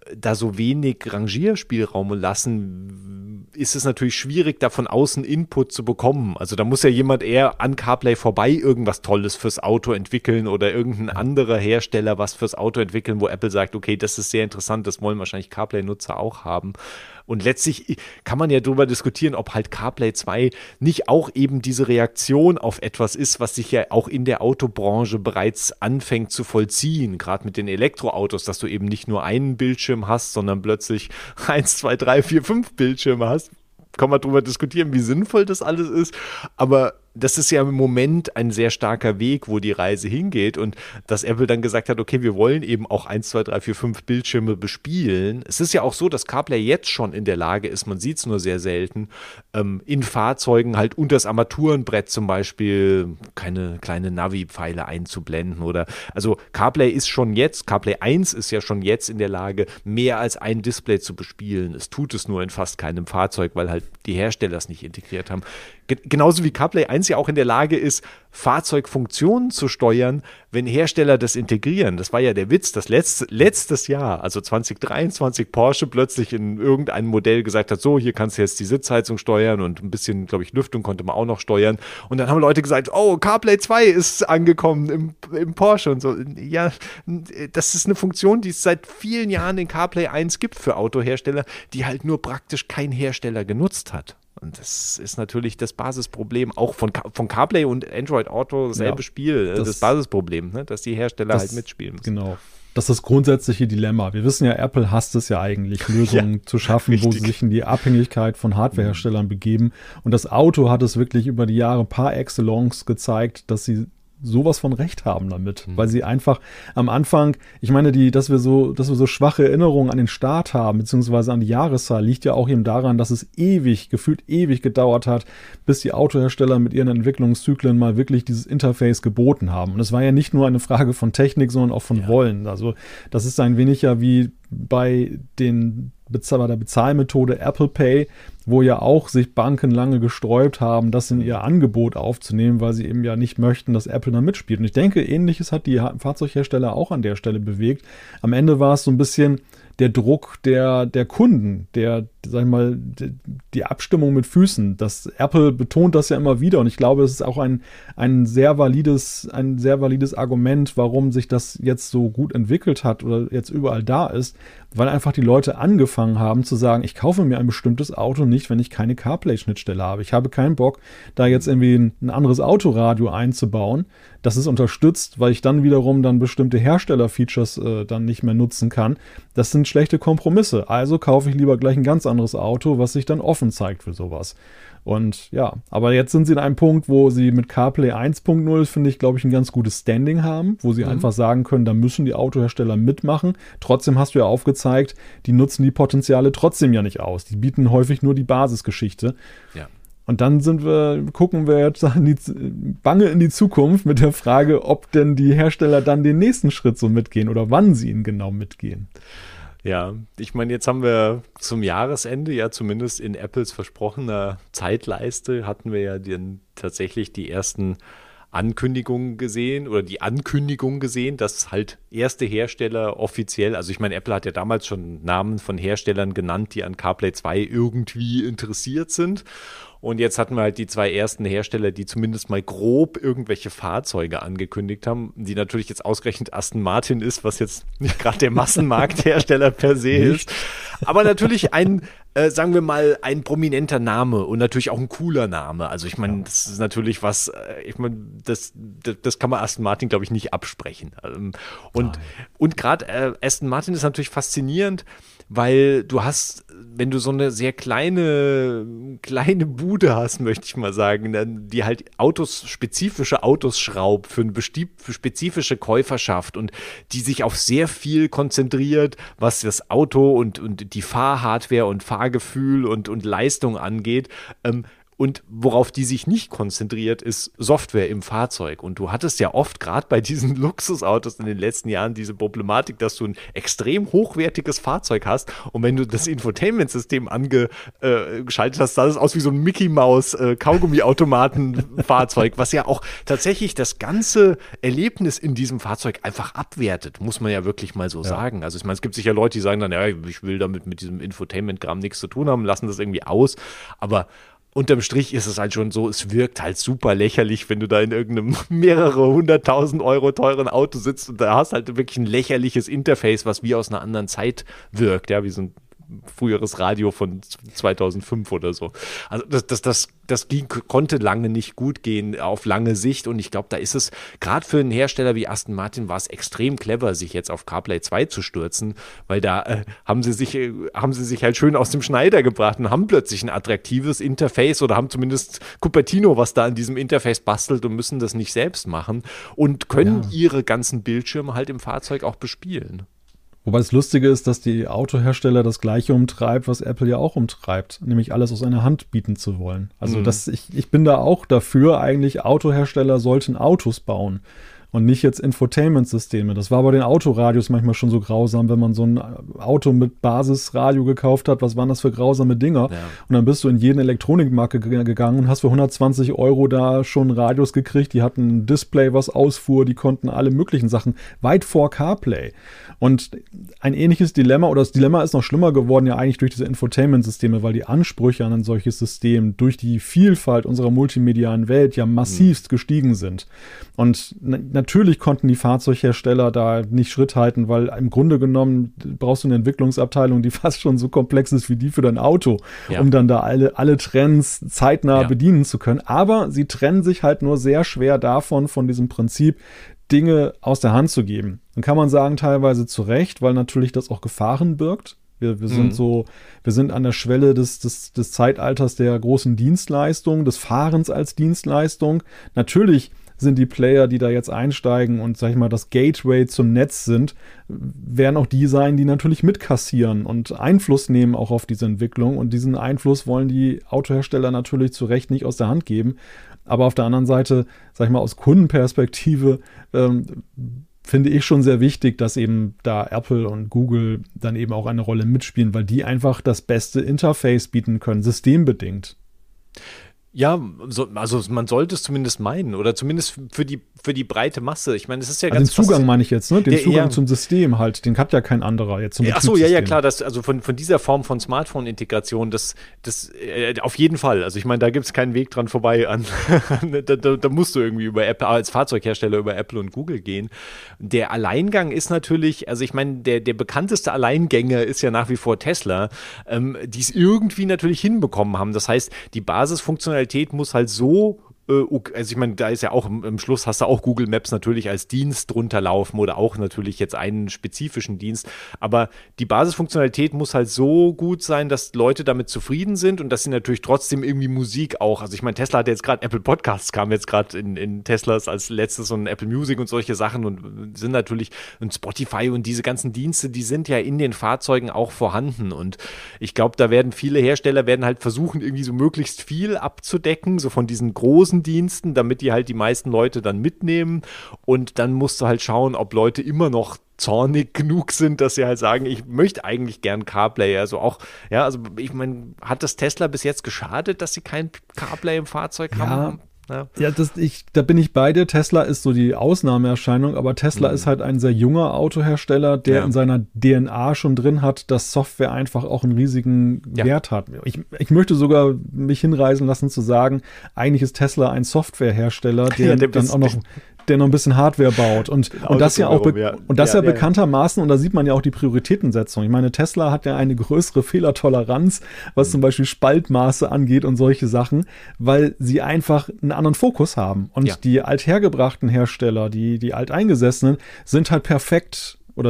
da so wenig Rangierspielraum lassen, ist es natürlich schwierig, da von außen Input zu bekommen. Also da muss ja jemand eher an CarPlay vorbei irgendwas Tolles fürs Auto entwickeln oder irgendein anderer Hersteller was fürs Auto entwickeln, wo Apple sagt, okay, das ist sehr interessant, das wollen wahrscheinlich CarPlay-Nutzer auch haben. Und letztlich kann man ja darüber diskutieren, ob halt CarPlay zwei nicht auch eben diese Reaktion auf etwas ist, was sich ja auch in der Autobranche bereits anfängt zu vollziehen, gerade mit den Elektroautos, dass du eben nicht nur einen Bildschirm hast, sondern plötzlich eins, zwei, drei, vier, fünf Bildschirme hast. Kann man darüber diskutieren, wie sinnvoll das alles ist, aber das ist ja im Moment ein sehr starker Weg, wo die Reise hingeht und dass Apple dann gesagt hat, okay, wir wollen eben auch eins, zwei, drei, vier, fünf Bildschirme bespielen. Es ist ja auch so, dass CarPlay jetzt schon in der Lage ist, man sieht es nur sehr selten, ähm, in Fahrzeugen halt unter das Armaturenbrett zum Beispiel keine kleine Navi-Pfeile einzublenden oder, also CarPlay ist schon jetzt, CarPlay eins ist ja schon jetzt in der Lage, mehr als ein Display zu bespielen. Es tut es nur in fast keinem Fahrzeug, weil halt die Hersteller es nicht integriert haben. Genauso wie CarPlay eins ja auch in der Lage ist, Fahrzeugfunktionen zu steuern, wenn Hersteller das integrieren. Das war ja der Witz, dass letzt, letztes Jahr, also zwanzig dreiundzwanzig, Porsche plötzlich in irgendeinem Modell gesagt hat, so, hier kannst du jetzt die Sitzheizung steuern und ein bisschen, glaube ich, Lüftung konnte man auch noch steuern. Und dann haben Leute gesagt, oh, CarPlay zwei ist angekommen im, im Porsche und so. Ja, das ist eine Funktion, die es seit vielen Jahren in CarPlay eins gibt für Autohersteller, die halt nur praktisch kein Hersteller genutzt hat. Und das ist natürlich das Basisproblem, auch von, von CarPlay und Android Auto, dasselbe ja, Spiel, das, das Basisproblem, ne? Dass die Hersteller das, halt mitspielen müssen. Genau. Das ist das grundsätzliche Dilemma. Wir wissen ja, Apple hasst es ja eigentlich, Lösungen ja, zu schaffen, richtig. Wo sie sich in die Abhängigkeit von Hardwareherstellern begeben. Und das Auto hat es wirklich über die Jahre par excellence gezeigt, dass sie sowas von Recht haben damit, mhm. weil sie einfach am Anfang, ich meine, die, dass wir so, dass wir so schwache Erinnerungen an den Start haben, beziehungsweise an die Jahreszahl, liegt ja auch eben daran, dass es ewig, gefühlt ewig gedauert hat, bis die Autohersteller mit ihren Entwicklungszyklen mal wirklich dieses Interface geboten haben. Und es war ja nicht nur eine Frage von Technik, sondern auch von ja. Wollen. Also das ist ein wenig ja wie bei den bei der Bezahlmethode Apple Pay, wo ja auch sich Banken lange gesträubt haben, das in ihr Angebot aufzunehmen, weil sie eben ja nicht möchten, dass Apple da mitspielt. Und ich denke, Ähnliches hat die Fahrzeughersteller auch an der Stelle bewegt. Am Ende war es so ein bisschen der Druck der, der Kunden, der, sag ich mal, die, die Abstimmung mit Füßen. Das Apple betont das ja immer wieder und ich glaube, es ist auch ein, ein sehr valides, ein sehr valides Argument, warum sich das jetzt so gut entwickelt hat oder jetzt überall da ist, weil einfach die Leute angefangen haben zu sagen, ich kaufe mir ein bestimmtes Auto nicht, wenn ich keine CarPlay-Schnittstelle habe. Ich habe keinen Bock, da jetzt irgendwie ein, ein anderes Autoradio einzubauen, das ist unterstützt, weil ich dann wiederum dann bestimmte Hersteller-Features äh, dann nicht mehr nutzen kann. Das sind schlechte Kompromisse. Also kaufe ich lieber gleich ein ganz anderes Auto, was sich dann offen zeigt für sowas. Und ja, aber jetzt sind sie in einem Punkt, wo sie mit CarPlay eins Punkt null, finde ich, glaube ich, ein ganz gutes Standing haben, wo sie mhm. einfach sagen können, da müssen die Autohersteller mitmachen. Trotzdem hast du ja aufgezeigt, die nutzen die Potenziale trotzdem ja nicht aus. Die bieten häufig nur die Basisgeschichte. Ja. Und dann sind wir, gucken wir jetzt in die, bange in die Zukunft mit der Frage, ob denn die Hersteller dann den nächsten Schritt so mitgehen oder wann sie ihn genau mitgehen. Ja, ich meine, jetzt haben wir zum Jahresende, ja zumindest in Apples versprochener Zeitleiste, hatten wir ja den, tatsächlich die ersten Ankündigungen gesehen oder die Ankündigung gesehen, dass halt erste Hersteller offiziell, also ich meine, Apple hat ja damals schon Namen von Herstellern genannt, die an CarPlay zwei irgendwie interessiert sind. Und jetzt hatten wir halt die zwei ersten Hersteller, die zumindest mal grob irgendwelche Fahrzeuge angekündigt haben, die natürlich jetzt ausgerechnet Aston Martin ist, was jetzt nicht gerade der Massenmarkthersteller per se ist. Aber natürlich ein, äh, sagen wir mal, ein prominenter Name und natürlich auch ein cooler Name. Also ich meine, das ist natürlich was, äh, ich meine, das, das, das kann man Aston Martin, glaube ich, nicht absprechen. Ähm, und und gerade äh, Aston Martin ist natürlich faszinierend, weil du hast, wenn du so eine sehr kleine, kleine Bude hast, möchte ich mal sagen, die halt Autos, spezifische Autos schraubt für eine für spezifische Käuferschaft und die sich auf sehr viel konzentriert, was das Auto und, und die Fahrhardware und Fahrgefühl und, und Leistung angeht, ähm, Und worauf die sich nicht konzentriert, ist Software im Fahrzeug. Und du hattest ja oft, gerade bei diesen Luxusautos in den letzten Jahren, diese Problematik, dass du ein extrem hochwertiges Fahrzeug hast und wenn du das Infotainment-System angeschaltet hast, sah das aus wie so ein Mickey-Maus-Kaugummi-Automaten-Fahrzeug, was ja auch tatsächlich das ganze Erlebnis in diesem Fahrzeug einfach abwertet, muss man ja wirklich mal so ja. sagen. Also ich meine, es gibt sicher Leute, die sagen dann, ja, ich will damit mit diesem Infotainment-Kram nichts zu tun haben, lassen das irgendwie aus, aber unterm Strich ist es halt schon so, es wirkt halt super lächerlich, wenn du da in irgendeinem mehrere hunderttausend Euro teuren Auto sitzt und da hast halt wirklich ein lächerliches Interface, was wie aus einer anderen Zeit wirkt, ja, wie so ein früheres Radio von zweitausendfünf oder so. Also das, das, das, das ging, konnte lange nicht gut gehen auf lange Sicht und ich glaube, da ist es, gerade für einen Hersteller wie Aston Martin war es extrem clever, sich jetzt auf CarPlay zwei zu stürzen, weil da äh, haben sie sich äh, haben sie sich halt schön aus dem Schneider gebracht und haben plötzlich ein attraktives Interface oder haben zumindest Cupertino, was da an diesem Interface bastelt und müssen das nicht selbst machen und können ja. ihre ganzen Bildschirme halt im Fahrzeug auch bespielen. Wobei das Lustige ist, dass die Autohersteller das Gleiche umtreibt, was Apple ja auch umtreibt, nämlich alles aus einer Hand bieten zu wollen. Also mhm. das, ich, ich bin da auch dafür, eigentlich Autohersteller sollten Autos bauen und nicht jetzt Infotainment-Systeme. Das war bei den Autoradios manchmal schon so grausam, wenn man so ein Auto mit Basisradio gekauft hat. Was waren das für grausame Dinger? Ja. Und dann bist du in jeden Elektronikmarkt ge- gegangen und hast für hundertzwanzig Euro da schon Radios gekriegt. Die hatten ein Display, was ausfuhr. Die konnten alle möglichen Sachen weit vor CarPlay. Und ein ähnliches Dilemma, oder das Dilemma ist noch schlimmer geworden ja eigentlich durch diese Infotainment-Systeme, weil die Ansprüche an ein solches System durch die Vielfalt unserer multimedialen Welt ja massivst mhm. gestiegen sind. Und natürlich konnten die Fahrzeughersteller da nicht Schritt halten, weil im Grunde genommen brauchst du eine Entwicklungsabteilung, die fast schon so komplex ist wie die für dein Auto, ja. um dann da alle, alle Trends zeitnah ja. bedienen zu können. Aber sie trennen sich halt nur sehr schwer davon, von diesem Prinzip, Dinge aus der Hand zu geben. Dann kann man sagen, teilweise zu Recht, weil natürlich das auch Gefahren birgt. Wir, wir sind mhm. so, wir sind an der Schwelle des, des, des Zeitalters der großen Dienstleistung, des Fahrens als Dienstleistung. Natürlich sind die Player, die da jetzt einsteigen und, sag ich mal, das Gateway zum Netz sind, werden auch die sein, die natürlich mitkassieren und Einfluss nehmen auch auf diese Entwicklung. Und diesen Einfluss wollen die Autohersteller natürlich zu Recht nicht aus der Hand geben. Aber auf der anderen Seite, sag ich mal, aus Kundenperspektive ähm, finde ich schon sehr wichtig, dass eben da Apple und Google dann eben auch eine Rolle mitspielen, weil die einfach das beste Interface bieten können, systembedingt. Ja, so, also man sollte es zumindest meinen oder zumindest für die für die breite Masse. Ich meine, es ist ja also ganz den Zugang meine ich jetzt, ne? Den der, Zugang ja. zum System halt, den hat ja kein anderer jetzt zum Ach so, ja, ja, klar, das, also von, von dieser Form von Smartphone-Integration, das, das äh, auf jeden Fall. Also ich meine, da gibt es keinen Weg dran vorbei an. da, da, da musst du irgendwie über Apple, als Fahrzeughersteller über Apple und Google gehen. Der Alleingang ist natürlich, also ich meine, der, der bekannteste Alleingänger ist ja nach wie vor Tesla, ähm, die es irgendwie natürlich hinbekommen haben. Das heißt, die Basisfunktionalität muss halt so also ich meine, da ist ja auch im Schluss hast du auch Google Maps natürlich als Dienst drunter laufen oder auch natürlich jetzt einen spezifischen Dienst, aber die Basisfunktionalität muss halt so gut sein, dass Leute damit zufrieden sind und dass sie natürlich trotzdem irgendwie Musik auch, also ich meine, Tesla hat jetzt gerade Apple Podcasts, kam jetzt gerade in, in Teslas als letztes und Apple Music und solche Sachen und sind natürlich und Spotify und diese ganzen Dienste, die sind ja in den Fahrzeugen auch vorhanden und ich glaube, da werden viele Hersteller werden halt versuchen, irgendwie so möglichst viel abzudecken, so von diesen großen Diensten, damit die halt die meisten Leute dann mitnehmen und dann musst du halt schauen, ob Leute immer noch zornig genug sind, dass sie halt sagen, ich möchte eigentlich gern CarPlay, also auch, ja, also ich meine, hat das Tesla bis jetzt geschadet, dass sie kein CarPlay im Fahrzeug ja. haben? Ja, ja das, ich, da bin ich bei dir. Tesla ist so die Ausnahmeerscheinung, aber Tesla mhm. ist halt ein sehr junger Autohersteller, der ja. in seiner D N A schon drin hat, dass Software einfach auch einen riesigen ja. Wert hat. Ich, ich möchte sogar mich hinreißen lassen zu sagen, eigentlich ist Tesla ein Softwarehersteller, der, ja, der dann auch noch der noch ein bisschen Hardware baut und, und das ja auch be- ja. und das ja, ja, ja bekanntermaßen, und da sieht man ja auch die Prioritätensetzung. Ich meine, Tesla hat ja eine größere Fehlertoleranz, was mhm. zum Beispiel Spaltmaße angeht und solche Sachen, weil sie einfach einen anderen Fokus haben. Und ja. die althergebrachten Hersteller, die, die alteingesessenen, sind halt perfekt oder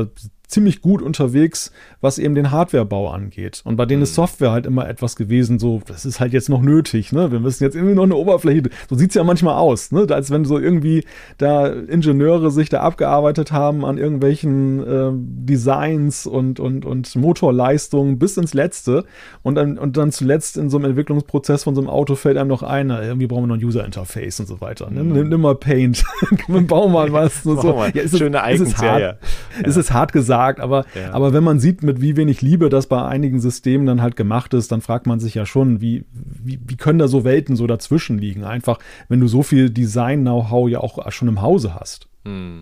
ziemlich gut unterwegs, was eben den Hardwarebau angeht. Und bei denen ist Software halt immer etwas gewesen, so, das ist halt jetzt noch nötig, ne? Wir müssen jetzt irgendwie noch eine Oberfläche, so sieht's ja manchmal aus, ne? Als wenn so irgendwie da Ingenieure sich da abgearbeitet haben an irgendwelchen äh, Designs und, und, und Motorleistungen bis ins Letzte und dann, und dann zuletzt in so einem Entwicklungsprozess von so einem Auto fällt einem noch ein, irgendwie brauchen wir noch ein User-Interface und so weiter. Ne? Nimm, nimm mal Paint, bauen mal was. So. So. Ja, ist Schöne es, ist es hart, ja, ja. Ist es hart gesagt, aber, ja. aber wenn man sieht, mit wie wenig Liebe das bei einigen Systemen dann halt gemacht ist, dann fragt man sich ja schon, wie, wie, wie können da so Welten so dazwischen liegen? Einfach, wenn du so viel Design-Know-how ja auch schon im Hause hast. Hm.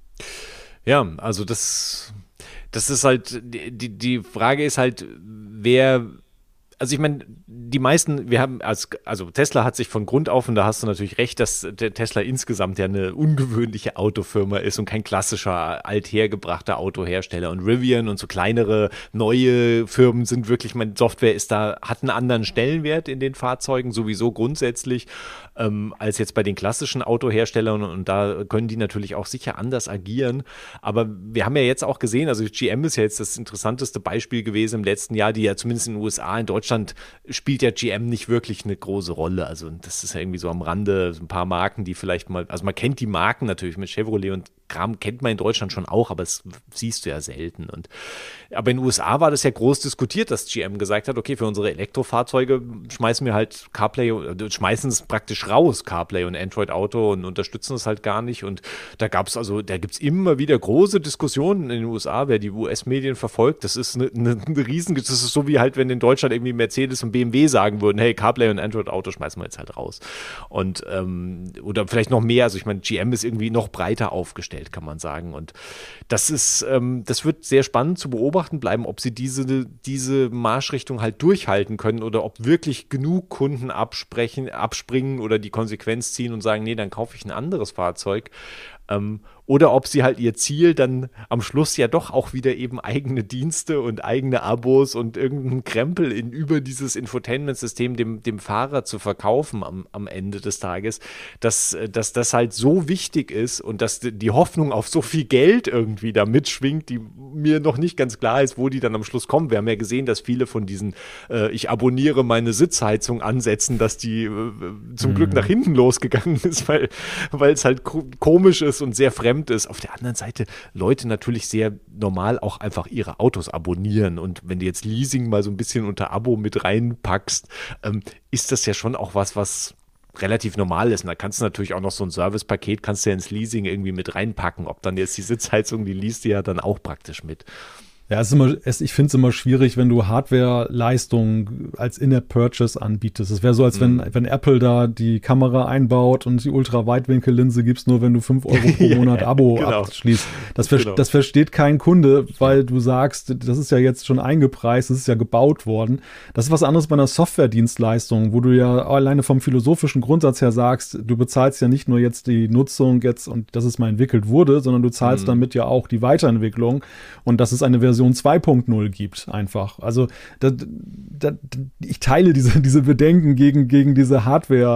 Ja, also das, das ist halt, die, die Frage ist halt, wer, also ich meine, die meisten, wir haben, als, also Tesla hat sich von Grund auf, und da hast du natürlich recht, dass der Tesla insgesamt ja eine ungewöhnliche Autofirma ist und kein klassischer, althergebrachter Autohersteller. Und Rivian und so kleinere, neue Firmen sind wirklich, meine Software ist da, hat einen anderen Stellenwert in den Fahrzeugen, sowieso grundsätzlich, ähm, als jetzt bei den klassischen Autoherstellern. Und da können die natürlich auch sicher anders agieren. Aber wir haben ja jetzt auch gesehen, also G M ist ja jetzt das interessanteste Beispiel gewesen im letzten Jahr, die ja zumindest in den U S A, in Deutschland spielt ja G M nicht wirklich eine große Rolle. Also das ist ja irgendwie so am Rande, so ein paar Marken, die vielleicht mal, also man kennt die Marken natürlich mit Chevrolet und Kram kennt man in Deutschland schon auch, aber das siehst du ja selten. Und, aber in den U S A war das ja groß diskutiert, dass G M gesagt hat, okay, für unsere Elektrofahrzeuge schmeißen wir halt CarPlay, schmeißen es praktisch raus, CarPlay und Android Auto und unterstützen es halt gar nicht. Und da gab es also, da gibt es immer wieder große Diskussionen in den U S A, wer die U S-Medien verfolgt. Das ist eine, eine, eine riesen, das ist so wie halt, wenn in Deutschland irgendwie Mercedes und B M W sagen würden, hey, CarPlay und Android Auto schmeißen wir jetzt halt raus. Und, ähm, oder vielleicht noch mehr, also ich meine, G M ist irgendwie noch breiter aufgestellt, kann man sagen. Und das ist, ähm, das wird sehr spannend zu beobachten bleiben, ob sie diese, diese Marschrichtung halt durchhalten können oder ob wirklich genug Kunden absprechen, abspringen oder die Konsequenz ziehen und sagen, nee, dann kaufe ich ein anderes Fahrzeug. Ähm, oder ob sie halt ihr Ziel dann am Schluss ja doch auch wieder eben eigene Dienste und eigene Abos und irgendeinen Krempel in, über dieses Infotainment-System dem, dem Fahrer zu verkaufen am, am Ende des Tages, dass, dass das halt so wichtig ist und dass die Hoffnung auf so viel Geld irgendwie da mitschwingt, die mir noch nicht ganz klar ist, wo die dann am Schluss kommen. Wir haben ja gesehen, dass viele von diesen äh, ich abonniere meine Sitzheizung ansetzen, dass die äh, zum mhm. Glück nach hinten losgegangen ist, weil weil es halt ko- komisch ist und sehr fremd ist. Auf der anderen Seite Leute natürlich sehr normal auch einfach ihre Autos abonnieren. Und wenn du jetzt Leasing mal so ein bisschen unter Abo mit reinpackst, ähm, ist das ja schon auch was, was relativ normal ist. Und da kannst du natürlich auch noch so ein Servicepaket, kannst du ja ins Leasing irgendwie mit reinpacken. Ob dann jetzt die Sitzheizung, die liest du ja dann auch praktisch mit. Ja, es ist immer, es, ich finde es immer schwierig, wenn du Hardware-Leistung als In-App-Purchase anbietest. Es wäre so, als wenn, mm. wenn Apple da die Kamera einbaut und die Ultra-Weitwinkel-Linse gibst, nur wenn du fünf Euro pro Monat ja, Abo genau. abschließt. Das, ver- genau. das versteht kein Kunde, weil du sagst, das ist ja jetzt schon eingepreist, das ist ja gebaut worden. Das ist was anderes bei einer Software-Dienstleistung, wo du ja alleine vom philosophischen Grundsatz her sagst, du bezahlst ja nicht nur jetzt die Nutzung jetzt und dass es mal entwickelt wurde, sondern du zahlst mm. damit ja auch die Weiterentwicklung und das ist eine Version zwei Punkt null gibt einfach. Also da, da, ich teile diese, diese Bedenken gegen, gegen diese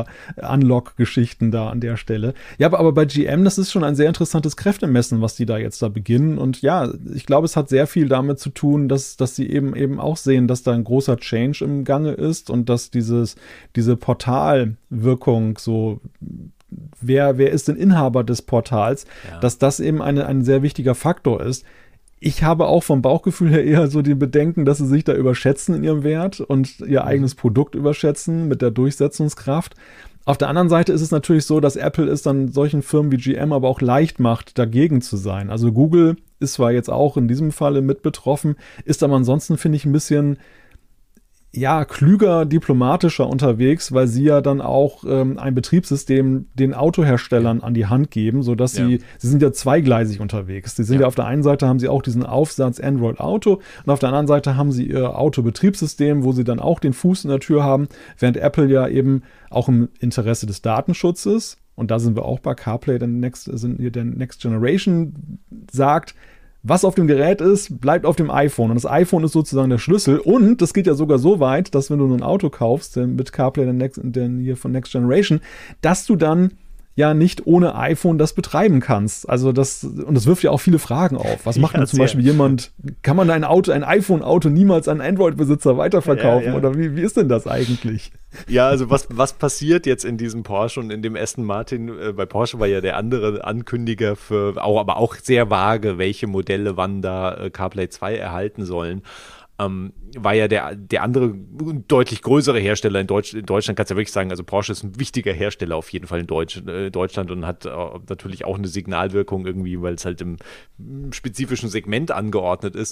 Hardware-Unlock-Geschichten da an der Stelle. Ja, aber, aber bei G M, das ist schon ein sehr interessantes Kräftemessen, was die da jetzt da beginnen. Und ja, ich glaube, es hat sehr viel damit zu tun, dass, dass sie eben eben auch sehen, dass da ein großer Change im Gange ist und dass dieses, diese Portalwirkung so wer, wer ist denn Inhaber des Portals, ja. dass das eben eine, ein sehr wichtiger Faktor ist. Ich habe auch vom Bauchgefühl her eher so die Bedenken, dass sie sich da überschätzen in ihrem Wert und ihr eigenes Produkt überschätzen mit der Durchsetzungskraft. Auf der anderen Seite ist es natürlich so, dass Apple es dann solchen Firmen wie G M aber auch leicht macht, dagegen zu sein. Also Google ist zwar jetzt auch in diesem Falle mit betroffen, ist aber ansonsten, finde ich, ein bisschen ja, klüger, diplomatischer unterwegs, weil sie ja dann auch ähm, ein Betriebssystem den Autoherstellern an die Hand geben, sodass ja. sie, sie sind ja zweigleisig unterwegs. Sie sind ja. ja auf der einen Seite haben sie auch diesen Aufsatz Android Auto und auf der anderen Seite haben sie ihr Autobetriebssystem, wo sie dann auch den Fuß in der Tür haben, während Apple ja eben auch im Interesse des Datenschutzes, und da sind wir auch bei CarPlay, der Next, sind der Next Generation, sagt, was auf dem Gerät ist, bleibt auf dem iPhone. Und das iPhone ist sozusagen der Schlüssel. Und das geht ja sogar so weit, dass wenn du ein Auto kaufst, mit CarPlay der Next, der hier von Next Generation, dass du dann ja nicht ohne iPhone das betreiben kannst. Also das, und das wirft ja auch viele Fragen auf. Was macht ja, denn zum Beispiel jemand, kann man ein Auto, ein iPhone-Auto niemals an Android-Besitzer weiterverkaufen? Ja, ja. Oder wie, wie ist denn das eigentlich? Ja, also was, was passiert jetzt in diesem Porsche und in dem Aston Martin? Äh, bei Porsche war ja der andere Ankündiger für, auch, aber auch sehr vage, welche Modelle wann da äh, CarPlay zwei erhalten sollen. Ähm, war ja der, der andere deutlich größere Hersteller in, Deutsch, in Deutschland, kannst du ja wirklich sagen, also Porsche ist ein wichtiger Hersteller auf jeden Fall in Deutsch, äh, Deutschland und hat äh, natürlich auch eine Signalwirkung irgendwie, weil es halt im spezifischen Segment angeordnet ist.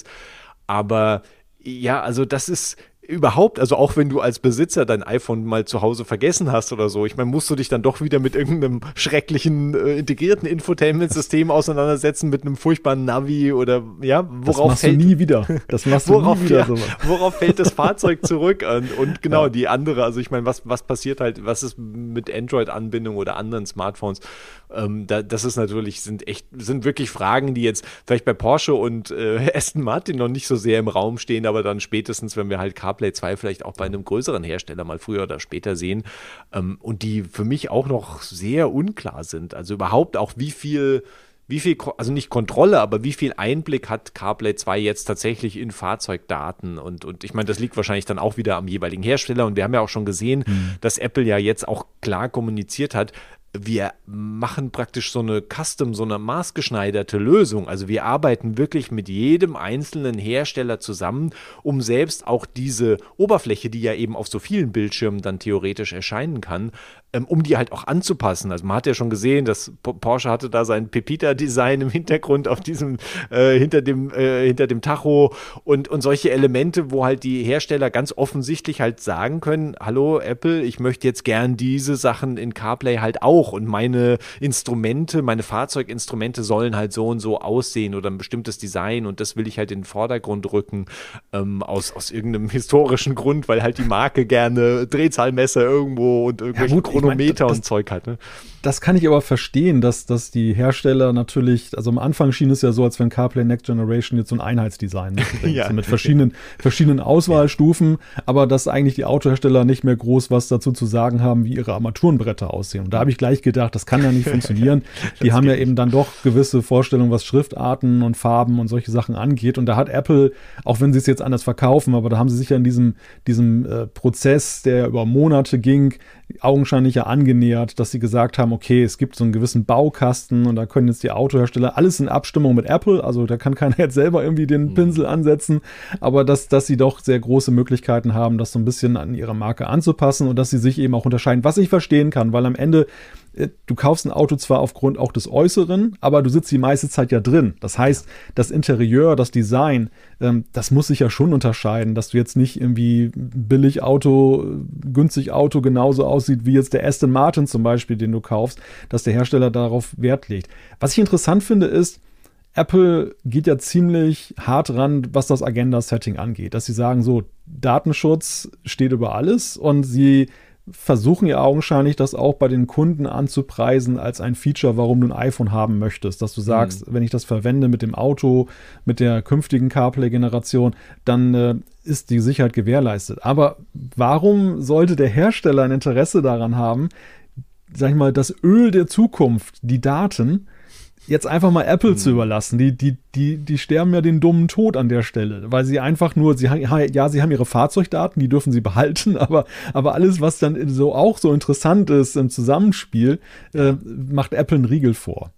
Aber ja, also das ist überhaupt, also auch wenn du als Besitzer dein iPhone mal zu Hause vergessen hast oder so, ich meine, musst du dich dann doch wieder mit irgendeinem schrecklichen äh, integrierten Infotainment-System auseinandersetzen, mit einem furchtbaren Navi oder, ja, worauf das machst fällt... du nie wieder. Das machst du worauf, nie wieder. Ja, so. Worauf fällt das Fahrzeug zurück? Und, und genau, ja. die andere, also ich meine, was, was passiert halt, was ist mit Android-Anbindung oder anderen Smartphones? Ähm, da, das ist natürlich, sind echt, sind wirklich Fragen, die jetzt vielleicht bei Porsche und äh, Aston Martin noch nicht so sehr im Raum stehen, aber dann spätestens, wenn wir halt CarPlay zwei vielleicht auch bei einem größeren Hersteller mal früher oder später sehen, ähm, und die für mich auch noch sehr unklar sind. Also überhaupt auch wie viel, wie viel, also nicht Kontrolle, aber wie viel Einblick hat CarPlay zwei jetzt tatsächlich in Fahrzeugdaten? Und, und ich meine, das liegt wahrscheinlich dann auch wieder am jeweiligen Hersteller. Und wir haben ja auch schon gesehen, mhm. dass Apple ja jetzt auch klar kommuniziert hat, wir machen praktisch so eine Custom, so eine maßgeschneiderte Lösung. Also wir arbeiten wirklich mit jedem einzelnen Hersteller zusammen, um selbst auch diese Oberfläche, die ja eben auf so vielen Bildschirmen dann theoretisch erscheinen kann, ähm, um die halt auch anzupassen. Also man hat ja schon gesehen, dass Porsche hatte da sein Pepita-Design im Hintergrund auf diesem, äh, hinter dem, äh, hinter dem Tacho und, und solche Elemente, wo halt die Hersteller ganz offensichtlich halt sagen können, hallo Apple, ich möchte jetzt gern diese Sachen in CarPlay halt auch. Und meine Instrumente, meine Fahrzeuginstrumente sollen halt so und so aussehen oder ein bestimmtes Design und das will ich halt in den Vordergrund rücken, ähm, aus, aus irgendeinem historischen Grund, weil halt die Marke gerne Drehzahlmesser irgendwo und irgendwelche ja, gut, Chronometer ich mein, das, und Zeug hat. Ne? Das kann ich aber verstehen, dass, dass die Hersteller natürlich, also am Anfang schien es ja so, als wenn CarPlay Next Generation jetzt so ein Einheitsdesign mitbringt, ja. so mit verschiedenen, verschiedenen Auswahlstufen, ja. aber dass eigentlich die Autohersteller nicht mehr groß was dazu zu sagen haben, wie ihre Armaturenbretter aussehen. Und da habe ich gleich gedacht, das kann ja nicht funktionieren. Die haben ja eben dann doch gewisse Vorstellungen, was Schriftarten und Farben und solche Sachen angeht. Und da hat Apple, auch wenn sie es jetzt anders verkaufen, aber da haben sie sich ja in diesem, diesem äh, Prozess, der über Monate ging, augenscheinlich ja angenähert, dass sie gesagt haben, okay, es gibt so einen gewissen Baukasten und da können jetzt die Autohersteller, alles in Abstimmung mit Apple, also da kann keiner jetzt selber irgendwie den Pinsel ansetzen, aber dass, dass sie doch sehr große Möglichkeiten haben, das so ein bisschen an ihre Marke anzupassen und dass sie sich eben auch unterscheiden, was ich verstehen kann, weil am Ende du kaufst ein Auto zwar aufgrund auch des Äußeren, aber du sitzt die meiste Zeit ja drin. Das heißt, das Interieur, das Design, ähm, das muss sich ja schon unterscheiden, dass du jetzt nicht irgendwie billig Auto, günstig Auto genauso aussieht wie jetzt der Aston Martin zum Beispiel, den du kaufst, dass der Hersteller darauf Wert legt. Was ich interessant finde ist, Apple geht ja ziemlich hart ran, was das Agenda-Setting angeht, dass sie sagen so, Datenschutz steht über alles und sie versuchen ja augenscheinlich, das auch bei den Kunden anzupreisen als ein Feature, warum du ein iPhone haben möchtest. Dass du sagst, mhm. wenn ich das verwende mit dem Auto, mit der künftigen CarPlay-Generation, dann äh, ist die Sicherheit gewährleistet. Aber warum sollte der Hersteller ein Interesse daran haben, sag ich mal, das Öl der Zukunft, die Daten, jetzt einfach mal Apple mhm. zu überlassen. Die, die, die, die sterben ja den dummen Tod an der Stelle, weil sie einfach nur, sie ja, sie haben ihre Fahrzeugdaten, die dürfen sie behalten, aber, aber alles, was dann so auch so interessant ist im Zusammenspiel, äh, macht Apple einen Riegel vor.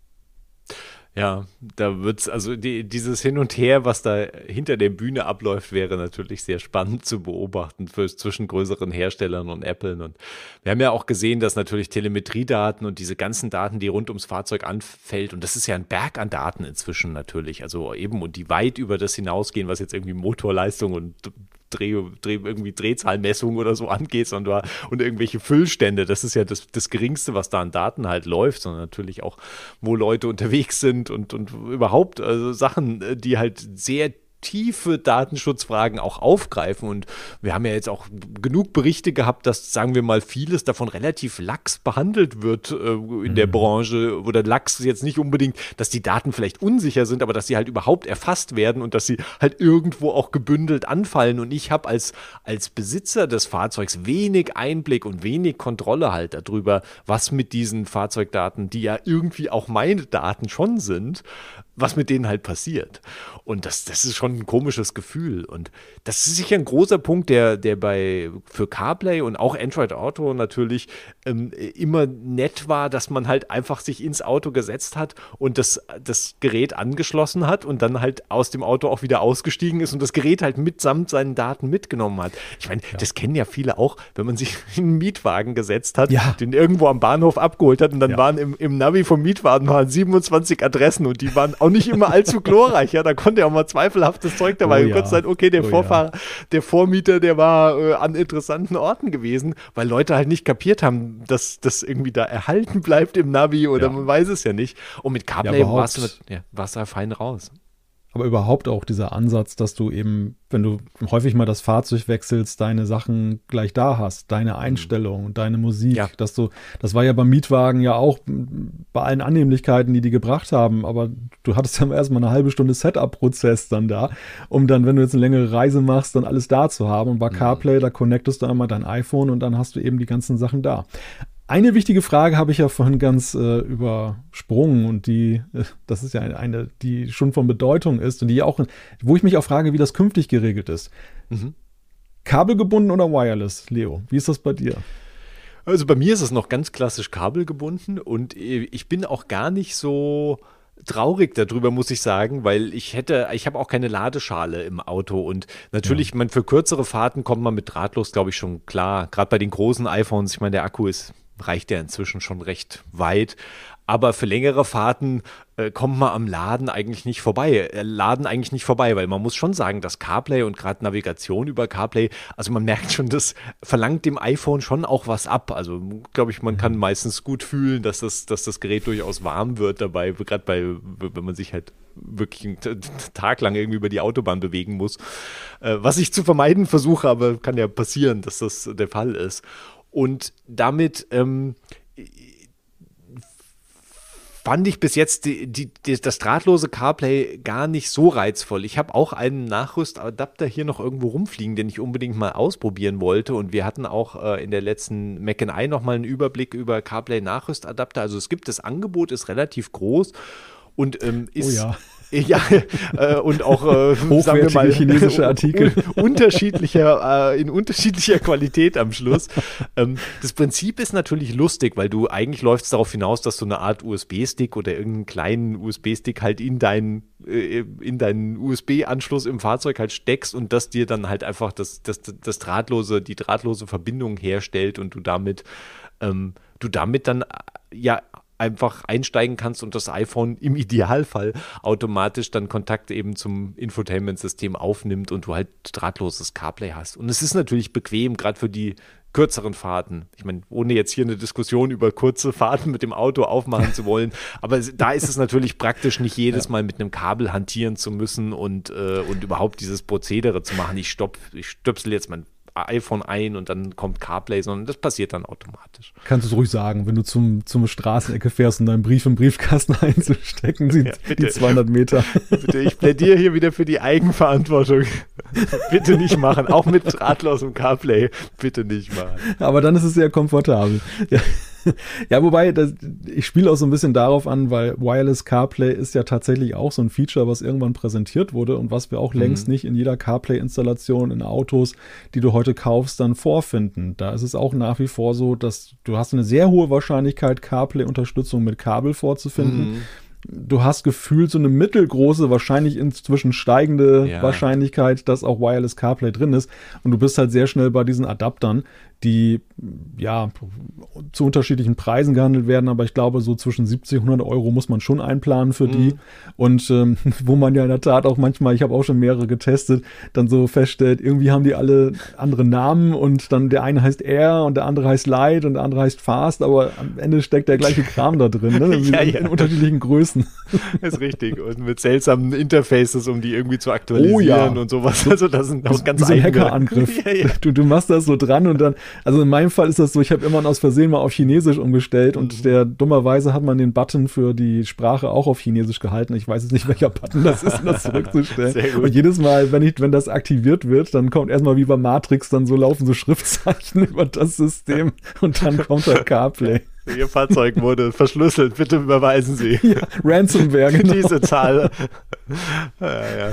Ja, da wird's, also die, dieses Hin und Her, was da hinter der Bühne abläuft, wäre natürlich sehr spannend zu beobachten für, zwischen größeren Herstellern und Apple. Und wir haben ja auch gesehen, dass natürlich Telemetriedaten und diese ganzen Daten, die rund ums Fahrzeug anfällt, und das ist ja ein Berg an Daten inzwischen natürlich, also eben, und die weit über das hinausgehen, was jetzt irgendwie Motorleistung und Dreh, Dreh, irgendwie Drehzahlmessung oder so angeht, sondern und irgendwelche Füllstände, das ist ja das, das Geringste, was da an Daten halt läuft, sondern natürlich auch, wo Leute unterwegs sind und, und überhaupt also Sachen, die halt sehr tiefe Datenschutzfragen auch aufgreifen. Und wir haben ja jetzt auch genug Berichte gehabt, dass, sagen wir mal, vieles davon relativ lax behandelt wird äh, in mhm. der Branche. Oder lax ist jetzt nicht unbedingt, dass die Daten vielleicht unsicher sind, aber dass sie halt überhaupt erfasst werden und dass sie halt irgendwo auch gebündelt anfallen. Und ich habe als, als Besitzer des Fahrzeugs wenig Einblick und wenig Kontrolle halt darüber, was mit diesen Fahrzeugdaten, die ja irgendwie auch meine Daten schon sind, was mit denen halt passiert. Und das, das ist schon ein komisches Gefühl. Und das ist sicher ein großer Punkt, der, der bei für CarPlay und auch Android Auto natürlich ähm, immer nett war, dass man halt einfach sich ins Auto gesetzt hat und das, das Gerät angeschlossen hat und dann halt aus dem Auto auch wieder ausgestiegen ist und das Gerät halt mitsamt seinen Daten mitgenommen hat. Ich meine, ja. das kennen ja viele auch, wenn man sich in einen Mietwagen gesetzt hat, ja. den irgendwo am Bahnhof abgeholt hat und dann ja. waren im, im Navi vom Mietwagen waren siebenundzwanzig Adressen und die waren auch nicht immer allzu glorreich. Ja, da konnte ja auch mal zweifelhaftes Zeug dabei. Oh, ja. Gott sei Dank, okay, der oh, Vorfahrer, ja. der Vormieter, der war äh, an interessanten Orten gewesen, weil Leute halt nicht kapiert haben, dass das irgendwie da erhalten bleibt im Navi oder ja. man weiß es ja nicht. Und mit CarPlay ja, warst du ja, warst da fein raus. Aber überhaupt auch dieser Ansatz, dass du eben, wenn du häufig mal das Fahrzeug wechselst, deine Sachen gleich da hast, deine Einstellungen, mhm. deine Musik, ja. dass du, das war ja beim Mietwagen ja auch bei allen Annehmlichkeiten, die die gebracht haben, aber du hattest ja erstmal eine halbe Stunde Setup-Prozess dann da, um dann, wenn du jetzt eine längere Reise machst, dann alles da zu haben. Und bei mhm. CarPlay, da connectest du einmal dein iPhone und dann hast du eben die ganzen Sachen da. Eine wichtige Frage habe ich ja vorhin ganz äh, übersprungen und die, äh, das ist ja eine, eine, die schon von Bedeutung ist und die auch, wo ich mich auch frage, wie das künftig geregelt ist. Mhm. Kabelgebunden oder wireless, Leo? Wie ist das bei dir? Also bei mir ist es noch ganz klassisch kabelgebunden und ich bin auch gar nicht so traurig darüber, muss ich sagen, weil ich hätte, ich habe auch keine Ladeschale im Auto und natürlich, ja. man, für kürzere Fahrten kommt man mit drahtlos, glaube ich, schon klar. Gerade bei den großen iPhones, ich meine, der Akku ist reicht ja inzwischen schon recht weit. Aber für längere Fahrten äh, kommt man am Laden eigentlich nicht vorbei. Äh, Laden eigentlich nicht vorbei, weil man muss schon sagen, dass CarPlay und gerade Navigation über CarPlay, also man merkt schon, das verlangt dem iPhone schon auch was ab. Also glaube ich, man kann meistens gut fühlen, dass das, dass das Gerät durchaus warm wird dabei, gerade bei, wenn man sich halt wirklich einen Tag lang irgendwie über die Autobahn bewegen muss. Äh, was ich zu vermeiden versuche, aber kann ja passieren, dass das der Fall ist. Und damit ähm, fand ich bis jetzt die, die, die, das drahtlose CarPlay gar nicht so reizvoll. Ich habe auch einen Nachrüstadapter hier noch irgendwo rumfliegen, den ich unbedingt mal ausprobieren wollte. Und wir hatten auch äh, in der letzten Mac and I nochmal einen Überblick über CarPlay-Nachrüstadapter. Also es gibt das Angebot, ist relativ groß und ähm, ist... Oh ja. Ja, äh, und auch, äh, sagen wir mal, chinesische Artikel. Un- unterschiedlicher, äh, in unterschiedlicher Qualität am Schluss. Ähm, das Prinzip ist natürlich lustig, weil du eigentlich läufst darauf hinaus, dass du eine Art U S B-Stick oder irgendeinen kleinen U S B-Stick halt in deinen, äh, in deinen U S B-Anschluss im Fahrzeug halt steckst und das dir dann halt einfach das, das, das drahtlose, die drahtlose Verbindung herstellt und du damit, ähm, du damit dann, ja, einfach einsteigen kannst und das iPhone im Idealfall automatisch dann Kontakt eben zum Infotainment-System aufnimmt und du halt drahtloses CarPlay hast. Und es ist natürlich bequem, gerade für die kürzeren Fahrten. Ich meine, ohne jetzt hier eine Diskussion über kurze Fahrten mit dem Auto aufmachen zu wollen, aber da ist es natürlich praktisch, nicht jedes Mal mit einem Kabel hantieren zu müssen und, äh, und überhaupt dieses Prozedere zu machen. Ich, stopp, ich stöpsel jetzt mein iPhone ein und dann kommt CarPlay, sondern das passiert dann automatisch. Kannst du es ruhig sagen, wenn du zum, zum Straßenecke fährst, um deinen Brief im Briefkasten einzustecken, sind ja, die zweihundert Meter. Bitte, ich plädiere hier wieder für die Eigenverantwortung. Bitte nicht machen, auch mit drahtlosem CarPlay, bitte nicht machen. Aber dann ist es sehr komfortabel. Ja. Ja, wobei, das, ich spiele auch so ein bisschen darauf an, weil Wireless CarPlay ist ja tatsächlich auch so ein Feature, was irgendwann präsentiert wurde und was wir auch mhm. längst nicht in jeder CarPlay-Installation in Autos, die du heute kaufst, dann vorfinden. Da ist es auch nach wie vor so, dass du hast eine sehr hohe Wahrscheinlichkeit, CarPlay-Unterstützung mit Kabel vorzufinden. Mhm. Du hast gefühlt so eine mittelgroße, wahrscheinlich inzwischen steigende ja. Wahrscheinlichkeit, dass auch Wireless CarPlay drin ist. Und du bist halt sehr schnell bei diesen Adaptern, die ja zu unterschiedlichen Preisen gehandelt werden, aber ich glaube, so zwischen siebzig, hundert Euro muss man schon einplanen für die. Mhm. Und ähm, wo man ja in der Tat auch manchmal, ich habe auch schon mehrere getestet, dann so feststellt, irgendwie haben die alle andere Namen und dann der eine heißt Air und der andere heißt Light und der andere heißt Fast, aber am Ende steckt der gleiche Kram da drin, ne? ja, in, ja. in unterschiedlichen Größen. wissen. Das ist richtig. Und mit seltsamen Interfaces, um die irgendwie zu aktualisieren oh, ja. und sowas. Also das sind auch ganz so ein Hackerangriff. ja, ja. Du, du machst das so dran und dann, also in meinem Fall ist das so, ich habe immer aus Versehen mal auf Chinesisch umgestellt und mhm. der dummerweise hat man den Button für die Sprache auch auf Chinesisch gehalten. Ich weiß jetzt nicht, welcher Button das ist, um das zurückzustellen. Sehr gut. Und jedes Mal, wenn ich, wenn das aktiviert wird, dann kommt erstmal wie bei Matrix, dann so laufen so Schriftzeichen über das System und dann kommt halt CarPlay. Ihr Fahrzeug wurde verschlüsselt, bitte überweisen Sie. Ja, Ransomware, genau. Diese Zahl. Ja, ja.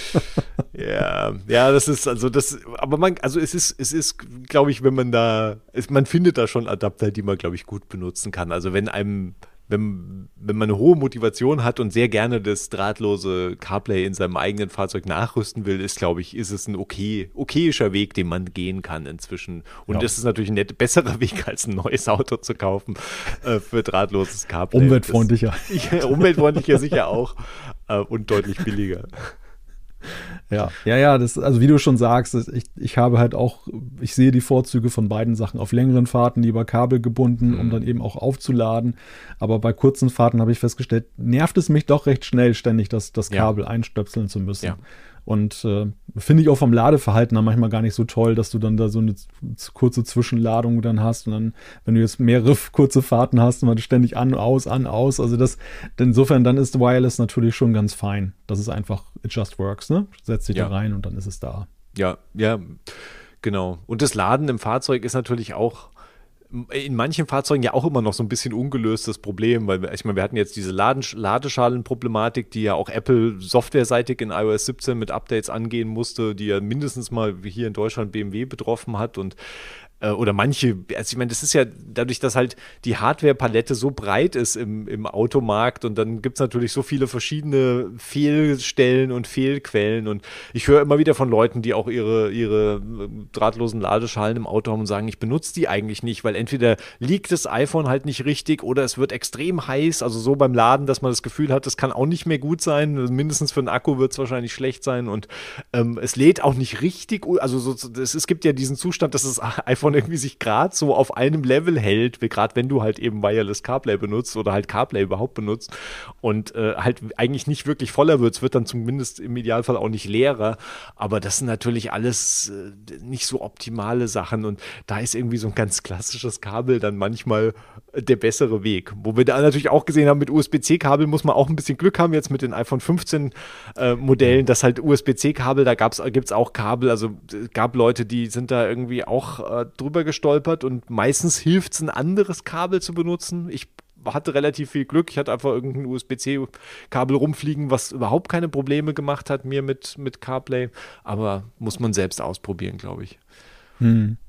Ja, ja, das ist also das, aber man, also es ist, es ist, glaube ich, wenn man da, es, man findet da schon Adapter, die man, glaube ich, gut benutzen kann. Also wenn einem Wenn, wenn man eine hohe Motivation hat und sehr gerne das drahtlose CarPlay in seinem eigenen Fahrzeug nachrüsten will, ist, glaube ich, ist es ein okay, okayischer Weg, den man gehen kann inzwischen. Und ja. das ist natürlich ein net, besserer Weg, als ein neues Auto zu kaufen äh, für drahtloses CarPlay. Umweltfreundlicher. Das, ja, umweltfreundlicher sicher auch äh, und deutlich billiger. Ja, ja, ja, das, also wie du schon sagst, ich, ich habe halt auch, ich sehe die Vorzüge von beiden Sachen. Auf längeren Fahrten lieber kabelgebunden, mhm. um dann eben auch aufzuladen. Aber bei kurzen Fahrten habe ich festgestellt, nervt es mich doch recht schnell, ständig das, das Kabel ja. einstöpseln zu müssen. Ja. Und äh, finde ich auch vom Ladeverhalten dann manchmal gar nicht so toll, dass du dann da so eine z- kurze Zwischenladung dann hast und dann, wenn du jetzt mehrere kurze Fahrten hast, immer ständig an, aus, an, aus. Also das, insofern, dann ist Wireless natürlich schon ganz fein. Das ist einfach, it just works, ne? Setzt dich ja. da rein und dann ist es da. Ja, ja, genau. Und das Laden im Fahrzeug ist natürlich auch in manchen Fahrzeugen ja auch immer noch so ein bisschen ungelöstes Problem, weil ich meine, wir hatten jetzt diese Laden- Ladeschalenproblematik, die ja auch Apple softwareseitig in iOS siebzehn mit Updates angehen musste, die ja mindestens mal wie hier in Deutschland B M W betroffen hat und oder manche, also ich meine, das ist ja dadurch, dass halt die Hardware-Palette so breit ist im, im Automarkt und dann gibt es natürlich so viele verschiedene Fehlstellen und Fehlquellen und ich höre immer wieder von Leuten, die auch ihre, ihre drahtlosen Ladeschalen im Auto haben und sagen, ich benutze die eigentlich nicht, weil entweder liegt das iPhone halt nicht richtig oder es wird extrem heiß, also so beim Laden, dass man das Gefühl hat, das kann auch nicht mehr gut sein, mindestens für den Akku wird es wahrscheinlich schlecht sein und ähm, es lädt auch nicht richtig, also so, es, es gibt ja diesen Zustand, dass das iPhone irgendwie sich gerade so auf einem Level hält, gerade wenn du halt eben Wireless CarPlay benutzt oder halt CarPlay überhaupt benutzt und äh, halt eigentlich nicht wirklich voller wird. Es wird dann zumindest im Idealfall auch nicht leerer, aber das sind natürlich alles äh, nicht so optimale Sachen und da ist irgendwie so ein ganz klassisches Kabel dann manchmal der bessere Weg. Wo wir da natürlich auch gesehen haben, mit U S B C-Kabel muss man auch ein bisschen Glück haben, jetzt mit den iPhone fünfzehn äh, Modellen, dass halt U S B C-Kabel, da gibt es auch Kabel, also es gab Leute, die sind da irgendwie auch äh, drüber gestolpert und meistens hilft es, ein anderes Kabel zu benutzen. Ich hatte relativ viel Glück. Ich hatte einfach irgendein U S B C-Kabel rumfliegen, was überhaupt keine Probleme gemacht hat mir mit, mit CarPlay. Aber muss man selbst ausprobieren, glaube ich. Hm.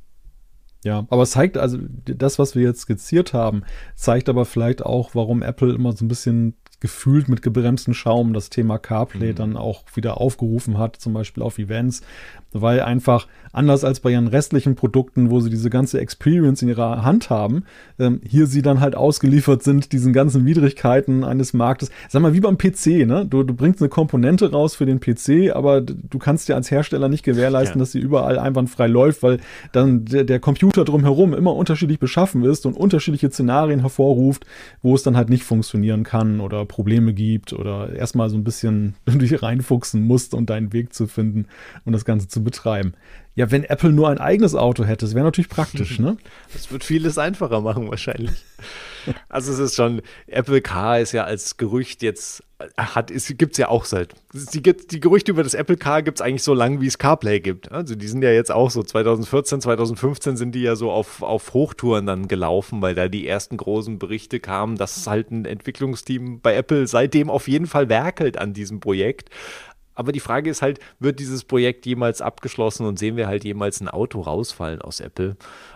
Ja, aber es zeigt, also das, was wir jetzt skizziert haben, zeigt aber vielleicht auch, warum Apple immer so ein bisschen gefühlt mit gebremstem Schaum das Thema CarPlay mhm. dann auch wieder aufgerufen hat, zum Beispiel auf Events, weil einfach anders als bei ihren restlichen Produkten, wo sie diese ganze Experience in ihrer Hand haben, ähm, hier sie dann halt ausgeliefert sind, diesen ganzen Widrigkeiten eines Marktes. Sag mal, wie beim P C, ne? Du, du bringst eine Komponente raus für den P C, aber du kannst dir als Hersteller nicht gewährleisten, ja. dass sie überall einwandfrei läuft, weil dann der, der Computer drumherum immer unterschiedlich beschaffen ist und unterschiedliche Szenarien hervorruft, wo es dann halt nicht funktionieren kann oder Probleme gibt oder erstmal so ein bisschen dich reinfuchsen musst, um deinen Weg zu finden und das Ganze zu betreiben. Ja, wenn Apple nur ein eigenes Auto hätte, das wäre natürlich praktisch, ne? Das wird vieles einfacher machen wahrscheinlich. Also es ist schon, Apple Car ist ja als Gerücht jetzt, hat, es gibt es ja auch seit, die, die Gerüchte über das Apple Car gibt es eigentlich so lange, wie es CarPlay gibt. Also die sind ja jetzt auch so, zwanzig vierzehn, zwanzig fünfzehn sind die ja so auf, auf Hochtouren dann gelaufen, weil da die ersten großen Berichte kamen, dass halt ein Entwicklungsteam bei Apple seitdem auf jeden Fall werkelt an diesem Projekt. Aber die Frage ist halt, wird dieses Projekt jemals abgeschlossen und sehen wir halt jemals ein Auto rausfallen aus Apple?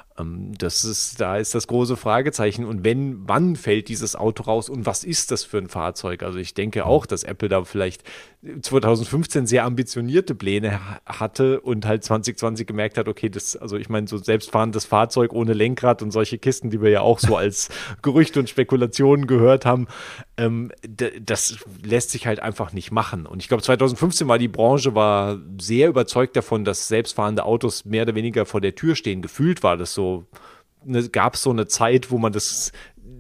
Das ist, da ist das große Fragezeichen. Und wenn, wann fällt dieses Auto raus und was ist das für ein Fahrzeug? Also ich denke auch, dass Apple da vielleicht zwanzig fünfzehn sehr ambitionierte Pläne hatte und halt zwanzig zwanzig gemerkt hat, okay, das, also ich meine, so selbstfahrendes Fahrzeug ohne Lenkrad und solche Kisten, die wir ja auch so als Gerüchte und Spekulationen gehört haben, ähm, d- das lässt sich halt einfach nicht machen. Und ich glaube, zwanzig fünfzehn war die Branche war sehr überzeugt davon, dass selbstfahrende Autos mehr oder weniger vor der Tür stehen. Gefühlt war das so, ne, gab es so eine Zeit, wo man das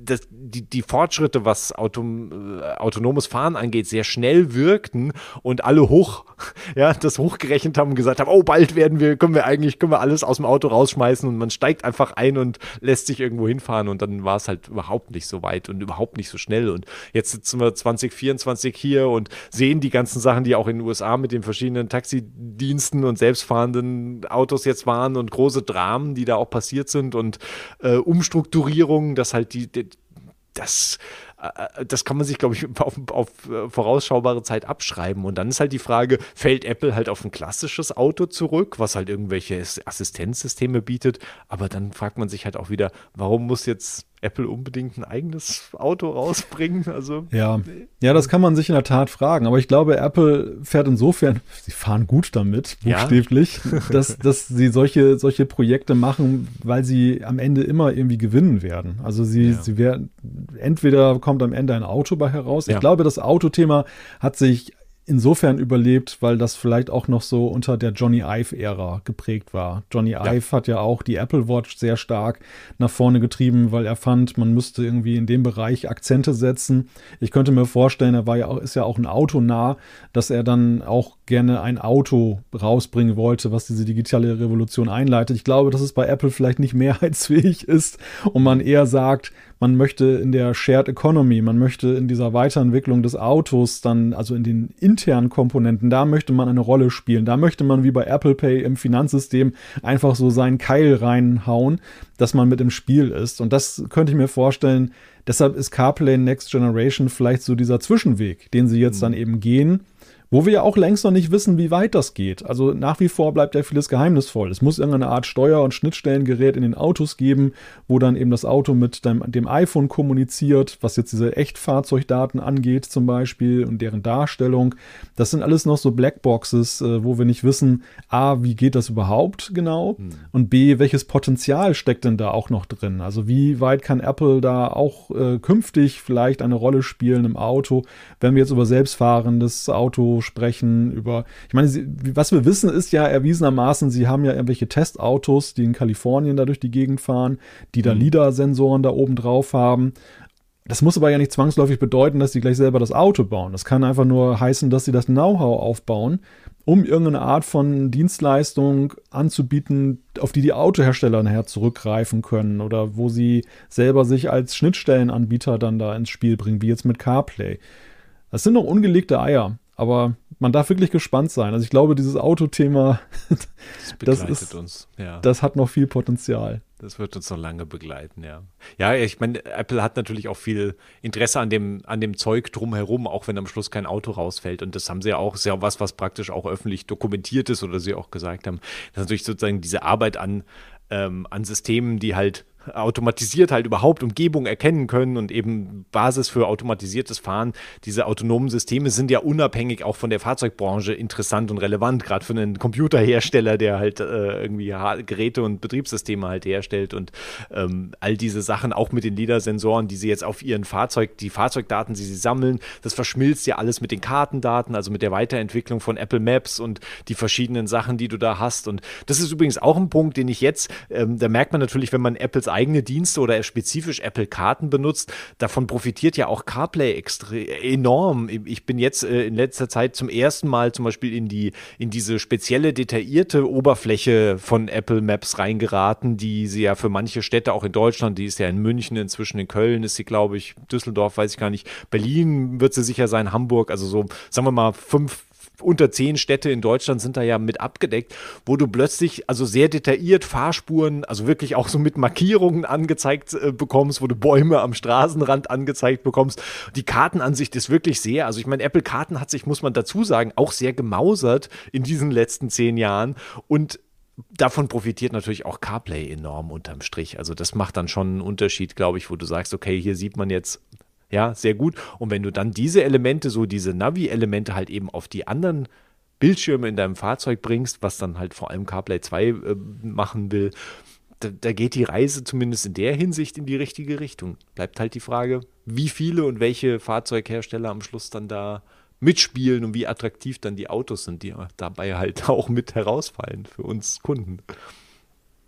das, die, die Fortschritte, was Auto, äh, autonomes Fahren angeht, sehr schnell wirkten und alle hoch, ja, das hochgerechnet haben und gesagt haben, oh, bald werden wir, können wir eigentlich, können wir alles aus dem Auto rausschmeißen und man steigt einfach ein und lässt sich irgendwo hinfahren und dann war es halt überhaupt nicht so weit und überhaupt nicht so schnell und jetzt sitzen wir zwanzig vierundzwanzig hier und sehen die ganzen Sachen, die auch in den U S A mit den verschiedenen Taxidiensten und selbstfahrenden Autos jetzt waren und große Dramen, die da auch passiert sind und äh, Umstrukturierungen, dass halt die, die das, äh, das kann man sich, glaube ich, auf, auf vorausschaubare Zeit abschreiben. Und dann ist halt die Frage, fällt Apple halt auf ein klassisches Auto zurück, was halt irgendwelche Assistenzsysteme bietet? Aber dann fragt man sich halt auch wieder, warum muss jetzt Apple unbedingt ein eigenes Auto rausbringen? Also, ja. ja, das kann man sich in der Tat fragen. Aber ich glaube, Apple fährt insofern, sie fahren gut damit, buchstäblich, ja. dass, dass sie solche, solche Projekte machen, weil sie am Ende immer irgendwie gewinnen werden. Also sie, ja. sie werden, entweder kommt am Ende ein Auto bei heraus. Ja. Ich glaube, das Autothema hat sich insofern überlebt, weil das vielleicht auch noch so unter der Johnny Ive-Ära geprägt war. Johnny ja. Ive hat ja auch die Apple Watch sehr stark nach vorne getrieben, weil er fand, man müsste irgendwie in dem Bereich Akzente setzen. Ich könnte mir vorstellen, er war ja auch, ist ja auch ein Autonah, dass er dann auch gerne ein Auto rausbringen wollte, was diese digitale Revolution einleitet. Ich glaube, dass es bei Apple vielleicht nicht mehrheitsfähig ist und man eher sagt, man möchte in der Shared Economy, man möchte in dieser Weiterentwicklung des Autos dann, also in den internen Komponenten, da möchte man eine Rolle spielen. Da möchte man wie bei Apple Pay im Finanzsystem einfach so seinen Keil reinhauen, dass man mit im Spiel ist. Und das könnte ich mir vorstellen, deshalb ist CarPlay Next Generation vielleicht so dieser Zwischenweg, den sie jetzt mhm. dann eben gehen, wo wir ja auch längst noch nicht wissen, wie weit das geht. Also nach wie vor bleibt ja vieles geheimnisvoll. Es muss irgendeine Art Steuer- und Schnittstellengerät in den Autos geben, wo dann eben das Auto mit dem, dem iPhone kommuniziert, was jetzt diese Echtfahrzeugdaten angeht zum Beispiel und deren Darstellung. Das sind alles noch so Blackboxes, äh, wo wir nicht wissen, A, wie geht das überhaupt genau? Hm. Und B, welches Potenzial steckt denn da auch noch drin? Also wie weit kann Apple da auch äh, künftig vielleicht eine Rolle spielen im Auto, wenn wir jetzt über selbstfahrendes Auto sprechen, über, ich meine, sie, was wir wissen, ist ja erwiesenermaßen, sie haben ja irgendwelche Testautos, die in Kalifornien da durch die Gegend fahren, die da mhm. LiDAR-Sensoren da oben drauf haben. Das muss aber ja nicht zwangsläufig bedeuten, dass sie gleich selber das Auto bauen. Das kann einfach nur heißen, dass sie das Know-how aufbauen, um irgendeine Art von Dienstleistung anzubieten, auf die die Autohersteller nachher zurückgreifen können oder wo sie selber sich als Schnittstellenanbieter dann da ins Spiel bringen, wie jetzt mit CarPlay. Das sind noch ungelegte Eier. Aber man darf wirklich gespannt sein. Also ich glaube, dieses Autothema, das, begleitet das ist, uns. Ja. Das hat noch viel Potenzial. Das wird uns noch lange begleiten, ja. Ja, ich meine, Apple hat natürlich auch viel Interesse an dem, an dem Zeug drumherum, auch wenn am Schluss kein Auto rausfällt. Und das haben sie ja auch, ist ja was, was praktisch auch öffentlich dokumentiert ist oder sie auch gesagt haben. Das ist natürlich sozusagen diese Arbeit an, ähm, an Systemen, die halt automatisiert halt überhaupt Umgebung erkennen können und eben Basis für automatisiertes Fahren. Diese autonomen Systeme sind ja unabhängig auch von der Fahrzeugbranche interessant und relevant, gerade für einen Computerhersteller, der halt äh, irgendwie Geräte und Betriebssysteme halt herstellt und ähm, all diese Sachen, auch mit den LiDAR-Sensoren, die sie jetzt auf ihren Fahrzeug, die Fahrzeugdaten, die sie sammeln, das verschmilzt ja alles mit den Kartendaten, also mit der Weiterentwicklung von Apple Maps und die verschiedenen Sachen, die du da hast. Und das ist übrigens auch ein Punkt, den ich jetzt, ähm, da merkt man natürlich, wenn man Apples eigene Dienste oder spezifisch Apple-Karten benutzt, davon profitiert ja auch CarPlay extrem enorm. Ich bin jetzt äh, in letzter Zeit zum ersten Mal zum Beispiel in die in diese spezielle detaillierte Oberfläche von Apple Maps reingeraten, die sie ja für manche Städte auch in Deutschland, die ist ja in München, inzwischen in Köln ist sie, glaube ich, Düsseldorf, weiß ich gar nicht, Berlin wird sie sicher sein, Hamburg, also so, sagen wir mal, fünf unter zehn Städte in Deutschland sind da ja mit abgedeckt, wo du plötzlich also sehr detailliert Fahrspuren, also wirklich auch so mit Markierungen angezeigt äh, bekommst, wo du Bäume am Straßenrand angezeigt bekommst. Die Kartenansicht ist wirklich sehr, also ich meine, Apple Karten hat sich, muss man dazu sagen, auch sehr gemausert in diesen letzten zehn Jahren und davon profitiert natürlich auch CarPlay enorm unterm Strich. Also das macht dann schon einen Unterschied, glaube ich, wo du sagst, okay, hier sieht man jetzt ja, sehr gut. Und wenn du dann diese Elemente, so diese Navi-Elemente halt eben auf die anderen Bildschirme in deinem Fahrzeug bringst, was dann halt vor allem CarPlay zwei äh, machen will, da, da geht die Reise zumindest in der Hinsicht in die richtige Richtung. Bleibt halt die Frage, wie viele und welche Fahrzeughersteller am Schluss dann da mitspielen und wie attraktiv dann die Autos sind, die dabei halt auch mit herausfallen für uns Kunden.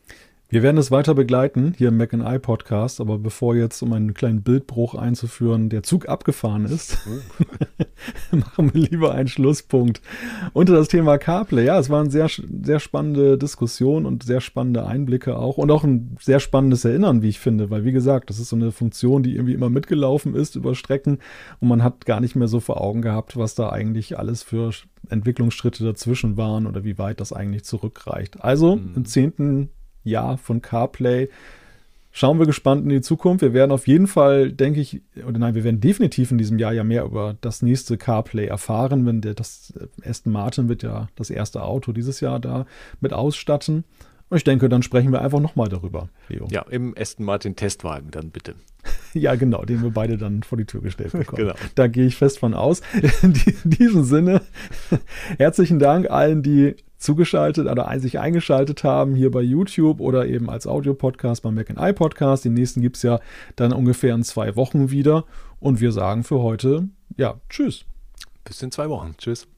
Wir werden es weiter begleiten hier im Mac and I Podcast, aber bevor jetzt, um einen kleinen Bildbruch einzuführen, der Zug abgefahren ist, oh. machen wir lieber einen Schlusspunkt unter das Thema CarPlay. Ja, es war eine sehr, sehr spannende Diskussion und sehr spannende Einblicke auch und auch ein sehr spannendes Erinnern, wie ich finde, weil wie gesagt, das ist so eine Funktion, die irgendwie immer mitgelaufen ist über Strecken und man hat gar nicht mehr so vor Augen gehabt, was da eigentlich alles für Entwicklungsschritte dazwischen waren oder wie weit das eigentlich zurückreicht. Also mhm. im zehnten Jahr von CarPlay schauen wir gespannt in die Zukunft. Wir werden auf jeden Fall, denke ich, oder nein, wir werden definitiv in diesem Jahr ja mehr über das nächste CarPlay erfahren, wenn der, das Aston Martin wird ja das erste Auto dieses Jahr da mit ausstatten. Und ich denke, dann sprechen wir einfach nochmal darüber, Leo. Ja, im Aston Martin Testwagen dann bitte. Ja, genau, den wir beide dann vor die Tür gestellt bekommen. Genau. Da gehe ich fest von aus. In diesem Sinne, herzlichen Dank allen, die zugeschaltet oder sich eingeschaltet haben hier bei YouTube oder eben als Audio-Podcast beim Mac and I Podcast. Den nächsten gibt es ja dann ungefähr in zwei Wochen wieder. Und wir sagen für heute, ja, tschüss. Bis in zwei Wochen. Tschüss.